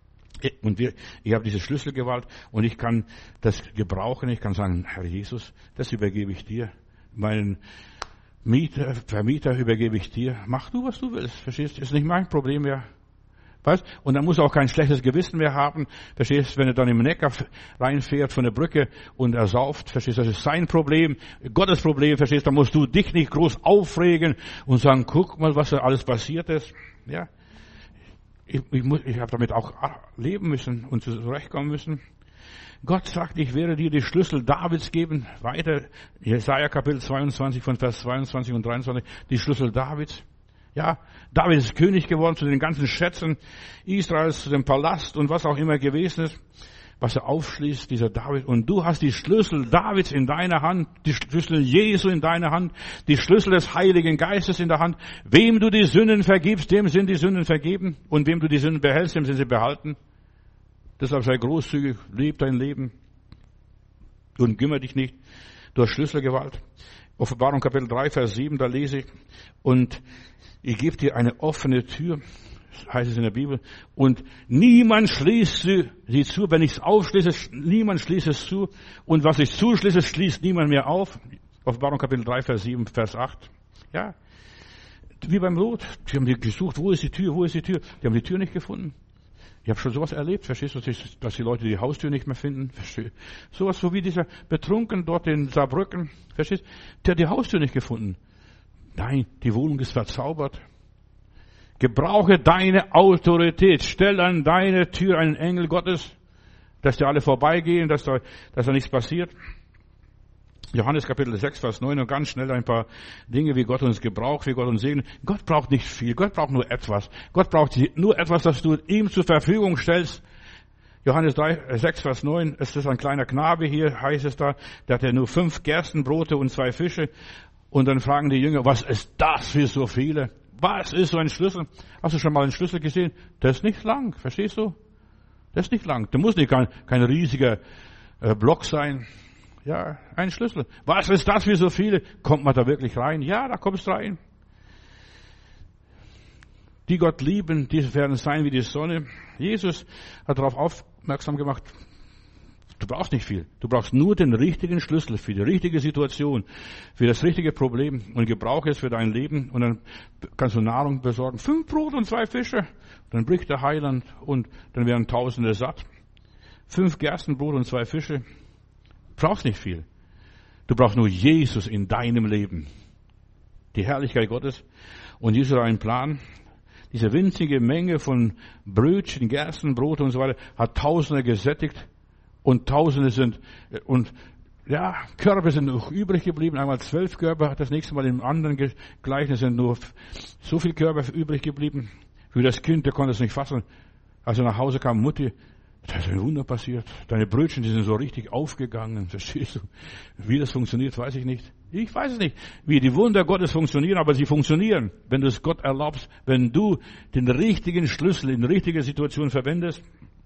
Und wir, ich habe diese Schlüsselgewalt und ich kann das gebrauchen, ich kann sagen, Herr Jesus, das übergebe ich dir. Meinen Mieter, Vermieter übergebe ich dir. Mach du, was du willst, verstehst du? Ist nicht mein Problem mehr. Weißt? Und dann muss er auch kein schlechtes Gewissen mehr haben. Verstehst? Wenn er dann im Neckar reinfährt von der Brücke und er sauft, verstehst? Das ist sein Problem, Gottes Problem, verstehst? Da musst du dich nicht groß aufregen und sagen, guck mal, was da alles passiert ist. Ja. Ich, ich, muss, ich habe damit auch leben müssen und zurechtkommen müssen. Gott sagt, ich werde dir die Schlüssel Davids geben. Weiter, Jesaja Kapitel zweiundzwanzig von Vers zweiundzwanzig und dreiundzwanzig, die Schlüssel Davids. Ja, David ist König geworden zu den ganzen Schätzen Israels, zu dem Palast und was auch immer gewesen ist, was er aufschließt, dieser David. Und du hast die Schlüssel Davids in deiner Hand, die Schlüssel Jesu in deiner Hand, die Schlüssel des Heiligen Geistes in der Hand. Wem du die Sünden vergibst, dem sind die Sünden vergeben. Und wem du die Sünden behältst, dem sind sie behalten. Deshalb sei großzügig, leb dein Leben und kümmere dich nicht. durch Schlüsselgewalt. Offenbarung Kapitel drei, Vers sieben, da lese ich, und ich gebe dir eine offene Tür, heißt es in der Bibel, und niemand schließt sie, sie zu. Wenn ich es aufschließe, niemand schließt es zu, und was ich zuschließe, schließt niemand mehr auf. Offenbarung Kapitel drei, Vers sieben, Vers acht. Ja, wie beim Lot. Die haben gesucht, wo ist die Tür, wo ist die Tür? Die haben die Tür nicht gefunden. Ich habe schon sowas erlebt, verstehst du, dass die Leute die Haustür nicht mehr finden? Verstehst? Sowas so wie dieser Betrunken dort in Saarbrücken, verstehst du? Der hat die Haustür nicht gefunden. Nein, die Wohnung ist verzaubert. Gebrauche deine Autorität. Stell an deine Tür einen Engel Gottes, dass die alle vorbeigehen, dass da, dass da nichts passiert. Johannes Kapitel sechs, Vers neun, und ganz schnell ein paar Dinge, wie Gott uns gebraucht, wie Gott uns segnet. Gott braucht nicht viel, Gott braucht nur etwas. Gott braucht nur etwas, das du ihm zur Verfügung stellst. Johannes sechs, Vers neun, es ist ein kleiner Knabe hier, heißt es da, der hatte nur fünf Gerstenbrote und zwei Fische. Und dann fragen die Jünger, was ist das für so viele? Was ist so ein Schlüssel? Hast du schon mal einen Schlüssel gesehen? Der ist nicht lang, verstehst du? Der ist nicht lang. Der muss nicht kein, kein riesiger äh, Block sein. Ja, ein Schlüssel. Was ist das für so viele? Kommt man da wirklich rein? Ja, da kommst du rein. Die Gott lieben, die werden sein wie die Sonne. Jesus hat darauf aufmerksam gemacht, du brauchst nicht viel. Du brauchst nur den richtigen Schlüssel für die richtige Situation, für das richtige Problem, und gebrauche es für dein Leben, und dann kannst du Nahrung besorgen. Fünf Brot und zwei Fische. Dann bricht der Heiland und dann werden Tausende satt. Fünf Gerstenbrot und zwei Fische. Du brauchst nicht viel. Du brauchst nur Jesus in deinem Leben. Die Herrlichkeit Gottes. Und Jesus hat einen Plan. Diese winzige Menge von Brötchen, Gerstenbrot und so weiter hat Tausende gesättigt. Und Tausende sind, und ja, Körbe sind noch übrig geblieben. Einmal zwölf Körbe, das nächste Mal im anderen Gleichnis sind nur so viele Körbe übrig geblieben. Für das Kind, der konnte es nicht fassen. Als er nach Hause kam, Mutti, da ist ein Wunder passiert. Deine Brötchen, die sind so richtig aufgegangen. Verstehst du? Wie das funktioniert, weiß ich nicht. Ich weiß es nicht, wie die Wunder Gottes funktionieren, aber sie funktionieren, wenn du es Gott erlaubst, wenn du den richtigen Schlüssel in der richtigen Situation verwendest.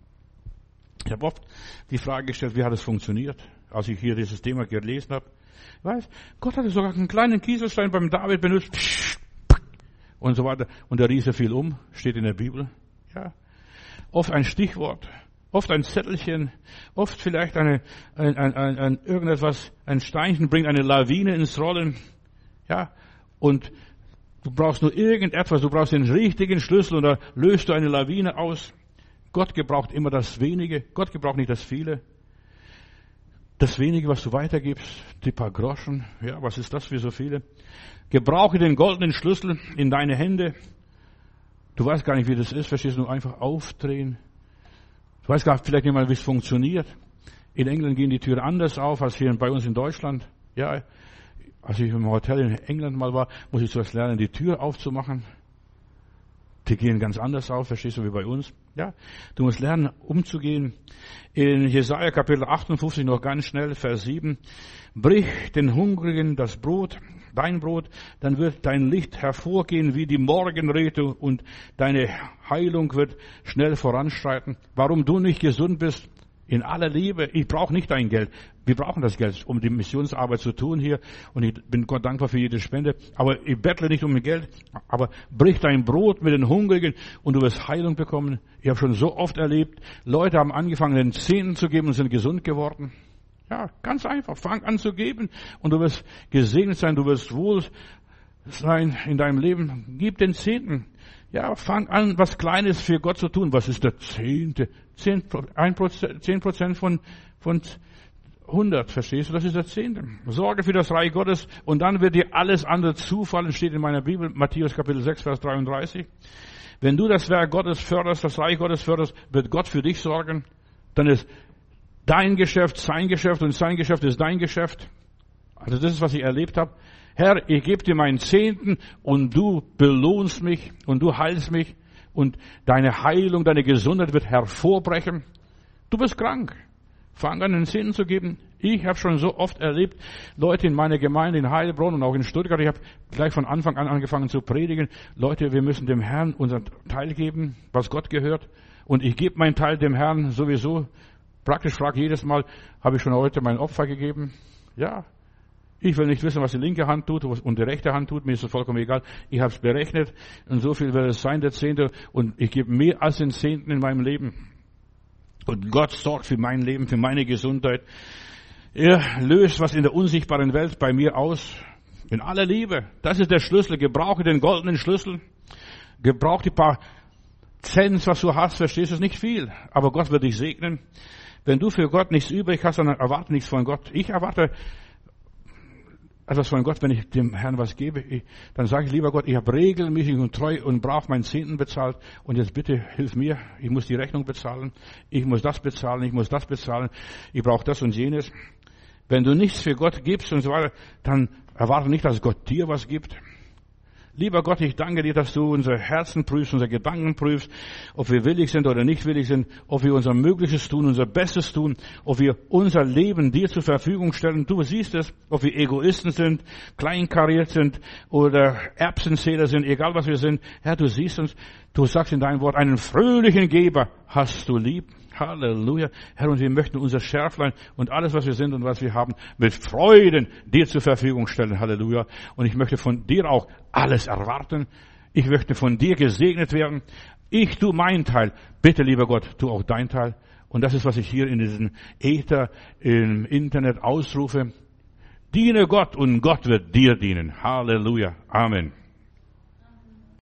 Ich habe oft die Frage gestellt, wie hat es funktioniert, als ich hier dieses Thema gelesen habe. Ich weiß, Gott hatte sogar einen kleinen Kieselstein beim David benutzt und so weiter. Und der Riese fiel um, steht in der Bibel. Ja, oft ein Stichwort. Oft ein Zettelchen, oft vielleicht eine, ein, ein, ein, ein irgendetwas, ein Steinchen bringt eine Lawine ins Rollen. Ja, und du brauchst nur irgendetwas, du brauchst den richtigen Schlüssel und da löst du eine Lawine aus. Gott gebraucht immer das Wenige, Gott gebraucht nicht das Viele. Das Wenige, was du weitergibst, die paar Groschen, ja, was ist das für so viele? Gebrauche den goldenen Schlüssel in deine Hände. Du weißt gar nicht, wie das ist, verstehst du, nur einfach aufdrehen. Du weißt gar vielleicht nicht mal, wie es funktioniert. In England gehen die Türen anders auf als hier bei uns in Deutschland. Ja, als ich im Hotel in England mal war, muss ich zuerst lernen, die Tür aufzumachen. Die gehen ganz anders auf, verstehst du, wie bei uns. Ja, du musst lernen, umzugehen. In Jesaja Kapitel achtundfünfzig noch ganz schnell, Vers sieben. Brich den Hungrigen das Brot, dein Brot, dann wird dein Licht hervorgehen wie die Morgenröte und deine Heilung wird schnell voranschreiten. Warum du nicht gesund bist? In aller Liebe, ich brauche nicht dein Geld. Wir brauchen das Geld, um die Missionsarbeit zu tun hier. Und ich bin Gott dankbar für jede Spende. Aber ich bettle nicht um Geld. Aber brich dein Brot mit den Hungrigen und du wirst Heilung bekommen. Ich habe schon so oft erlebt, Leute haben angefangen, den Zehnten zu geben und sind gesund geworden. Ja, ganz einfach. Fang an zu geben und du wirst gesegnet sein. Du wirst wohl sein in deinem Leben. Gib den Zehnten. Ja, fang an, was Kleines für Gott zu tun. Was ist der Zehnte? Zehn Prozent von, von hundert, verstehst du? Das ist der Zehnte. Sorge für das Reich Gottes und dann wird dir alles andere zufallen, steht in meiner Bibel, Matthäus Kapitel sechs, Vers dreiunddreißig. Wenn du das Werk Gottes förderst, das Reich Gottes förderst, wird Gott für dich sorgen. Dann ist dein Geschäft sein Geschäft und sein Geschäft ist dein Geschäft. Also das ist, was ich erlebt habe. Herr, ich gebe dir meinen Zehnten und du belohnst mich und du heilst mich und deine Heilung, deine Gesundheit wird hervorbrechen. Du bist krank. Fang an, den Zehnten zu geben. Ich habe schon so oft erlebt, Leute in meiner Gemeinde in Heilbronn und auch in Stuttgart, ich habe gleich von Anfang an angefangen zu predigen. Leute, wir müssen dem Herrn unseren Teil geben, was Gott gehört. Und ich gebe meinen Teil dem Herrn sowieso. Praktisch frage jedes Mal, habe ich schon heute mein Opfer gegeben? Ja. Ich will nicht wissen, was die linke Hand tut und die rechte Hand tut. Mir ist es vollkommen egal. Ich habe es berechnet und so viel wird es sein, der Zehnte. Und ich gebe mehr als den Zehnten in meinem Leben. Und Gott sorgt für mein Leben, für meine Gesundheit. Er löst was in der unsichtbaren Welt bei mir aus. In aller Liebe. Das ist der Schlüssel. Gebrauche den goldenen Schlüssel. Gebrauche die paar Cents, was du hast. Verstehst du, es nicht viel. Aber Gott wird dich segnen. Wenn du für Gott nichts übrig hast, dann erwarte nichts von Gott. Ich erwarte etwas von Gott, wenn ich dem Herrn was gebe. Ich, dann sage ich, lieber Gott, ich habe regelmäßig und treu und brav meinen Zehnten bezahlt. Und jetzt bitte hilf mir. Ich muss die Rechnung bezahlen. Ich muss das bezahlen. Ich muss das bezahlen. Ich brauche das und jenes. Wenn du nichts für Gott gibst und so weiter, dann erwarte nicht, dass Gott dir was gibt. Lieber Gott, ich danke dir, dass du unsere Herzen prüfst, unsere Gedanken prüfst, ob wir willig sind oder nicht willig sind, ob wir unser Mögliches tun, unser Bestes tun, ob wir unser Leben dir zur Verfügung stellen. Du siehst es, ob wir Egoisten sind, kleinkariert sind oder Erbsenzähler sind, egal was wir sind. Herr, du siehst uns, du sagst in deinem Wort, einen fröhlichen Geber hast du lieb. Halleluja. Herr, und wir möchten unser Schärflein und alles, was wir sind und was wir haben, mit Freuden dir zur Verfügung stellen. Halleluja. Und ich möchte von dir auch alles erwarten. Ich möchte von dir gesegnet werden. Ich tu meinen Teil. Bitte, lieber Gott, tu auch dein Teil. Und das ist, was ich hier in diesem Äther, im Internet ausrufe. Diene Gott und Gott wird dir dienen. Halleluja. Amen.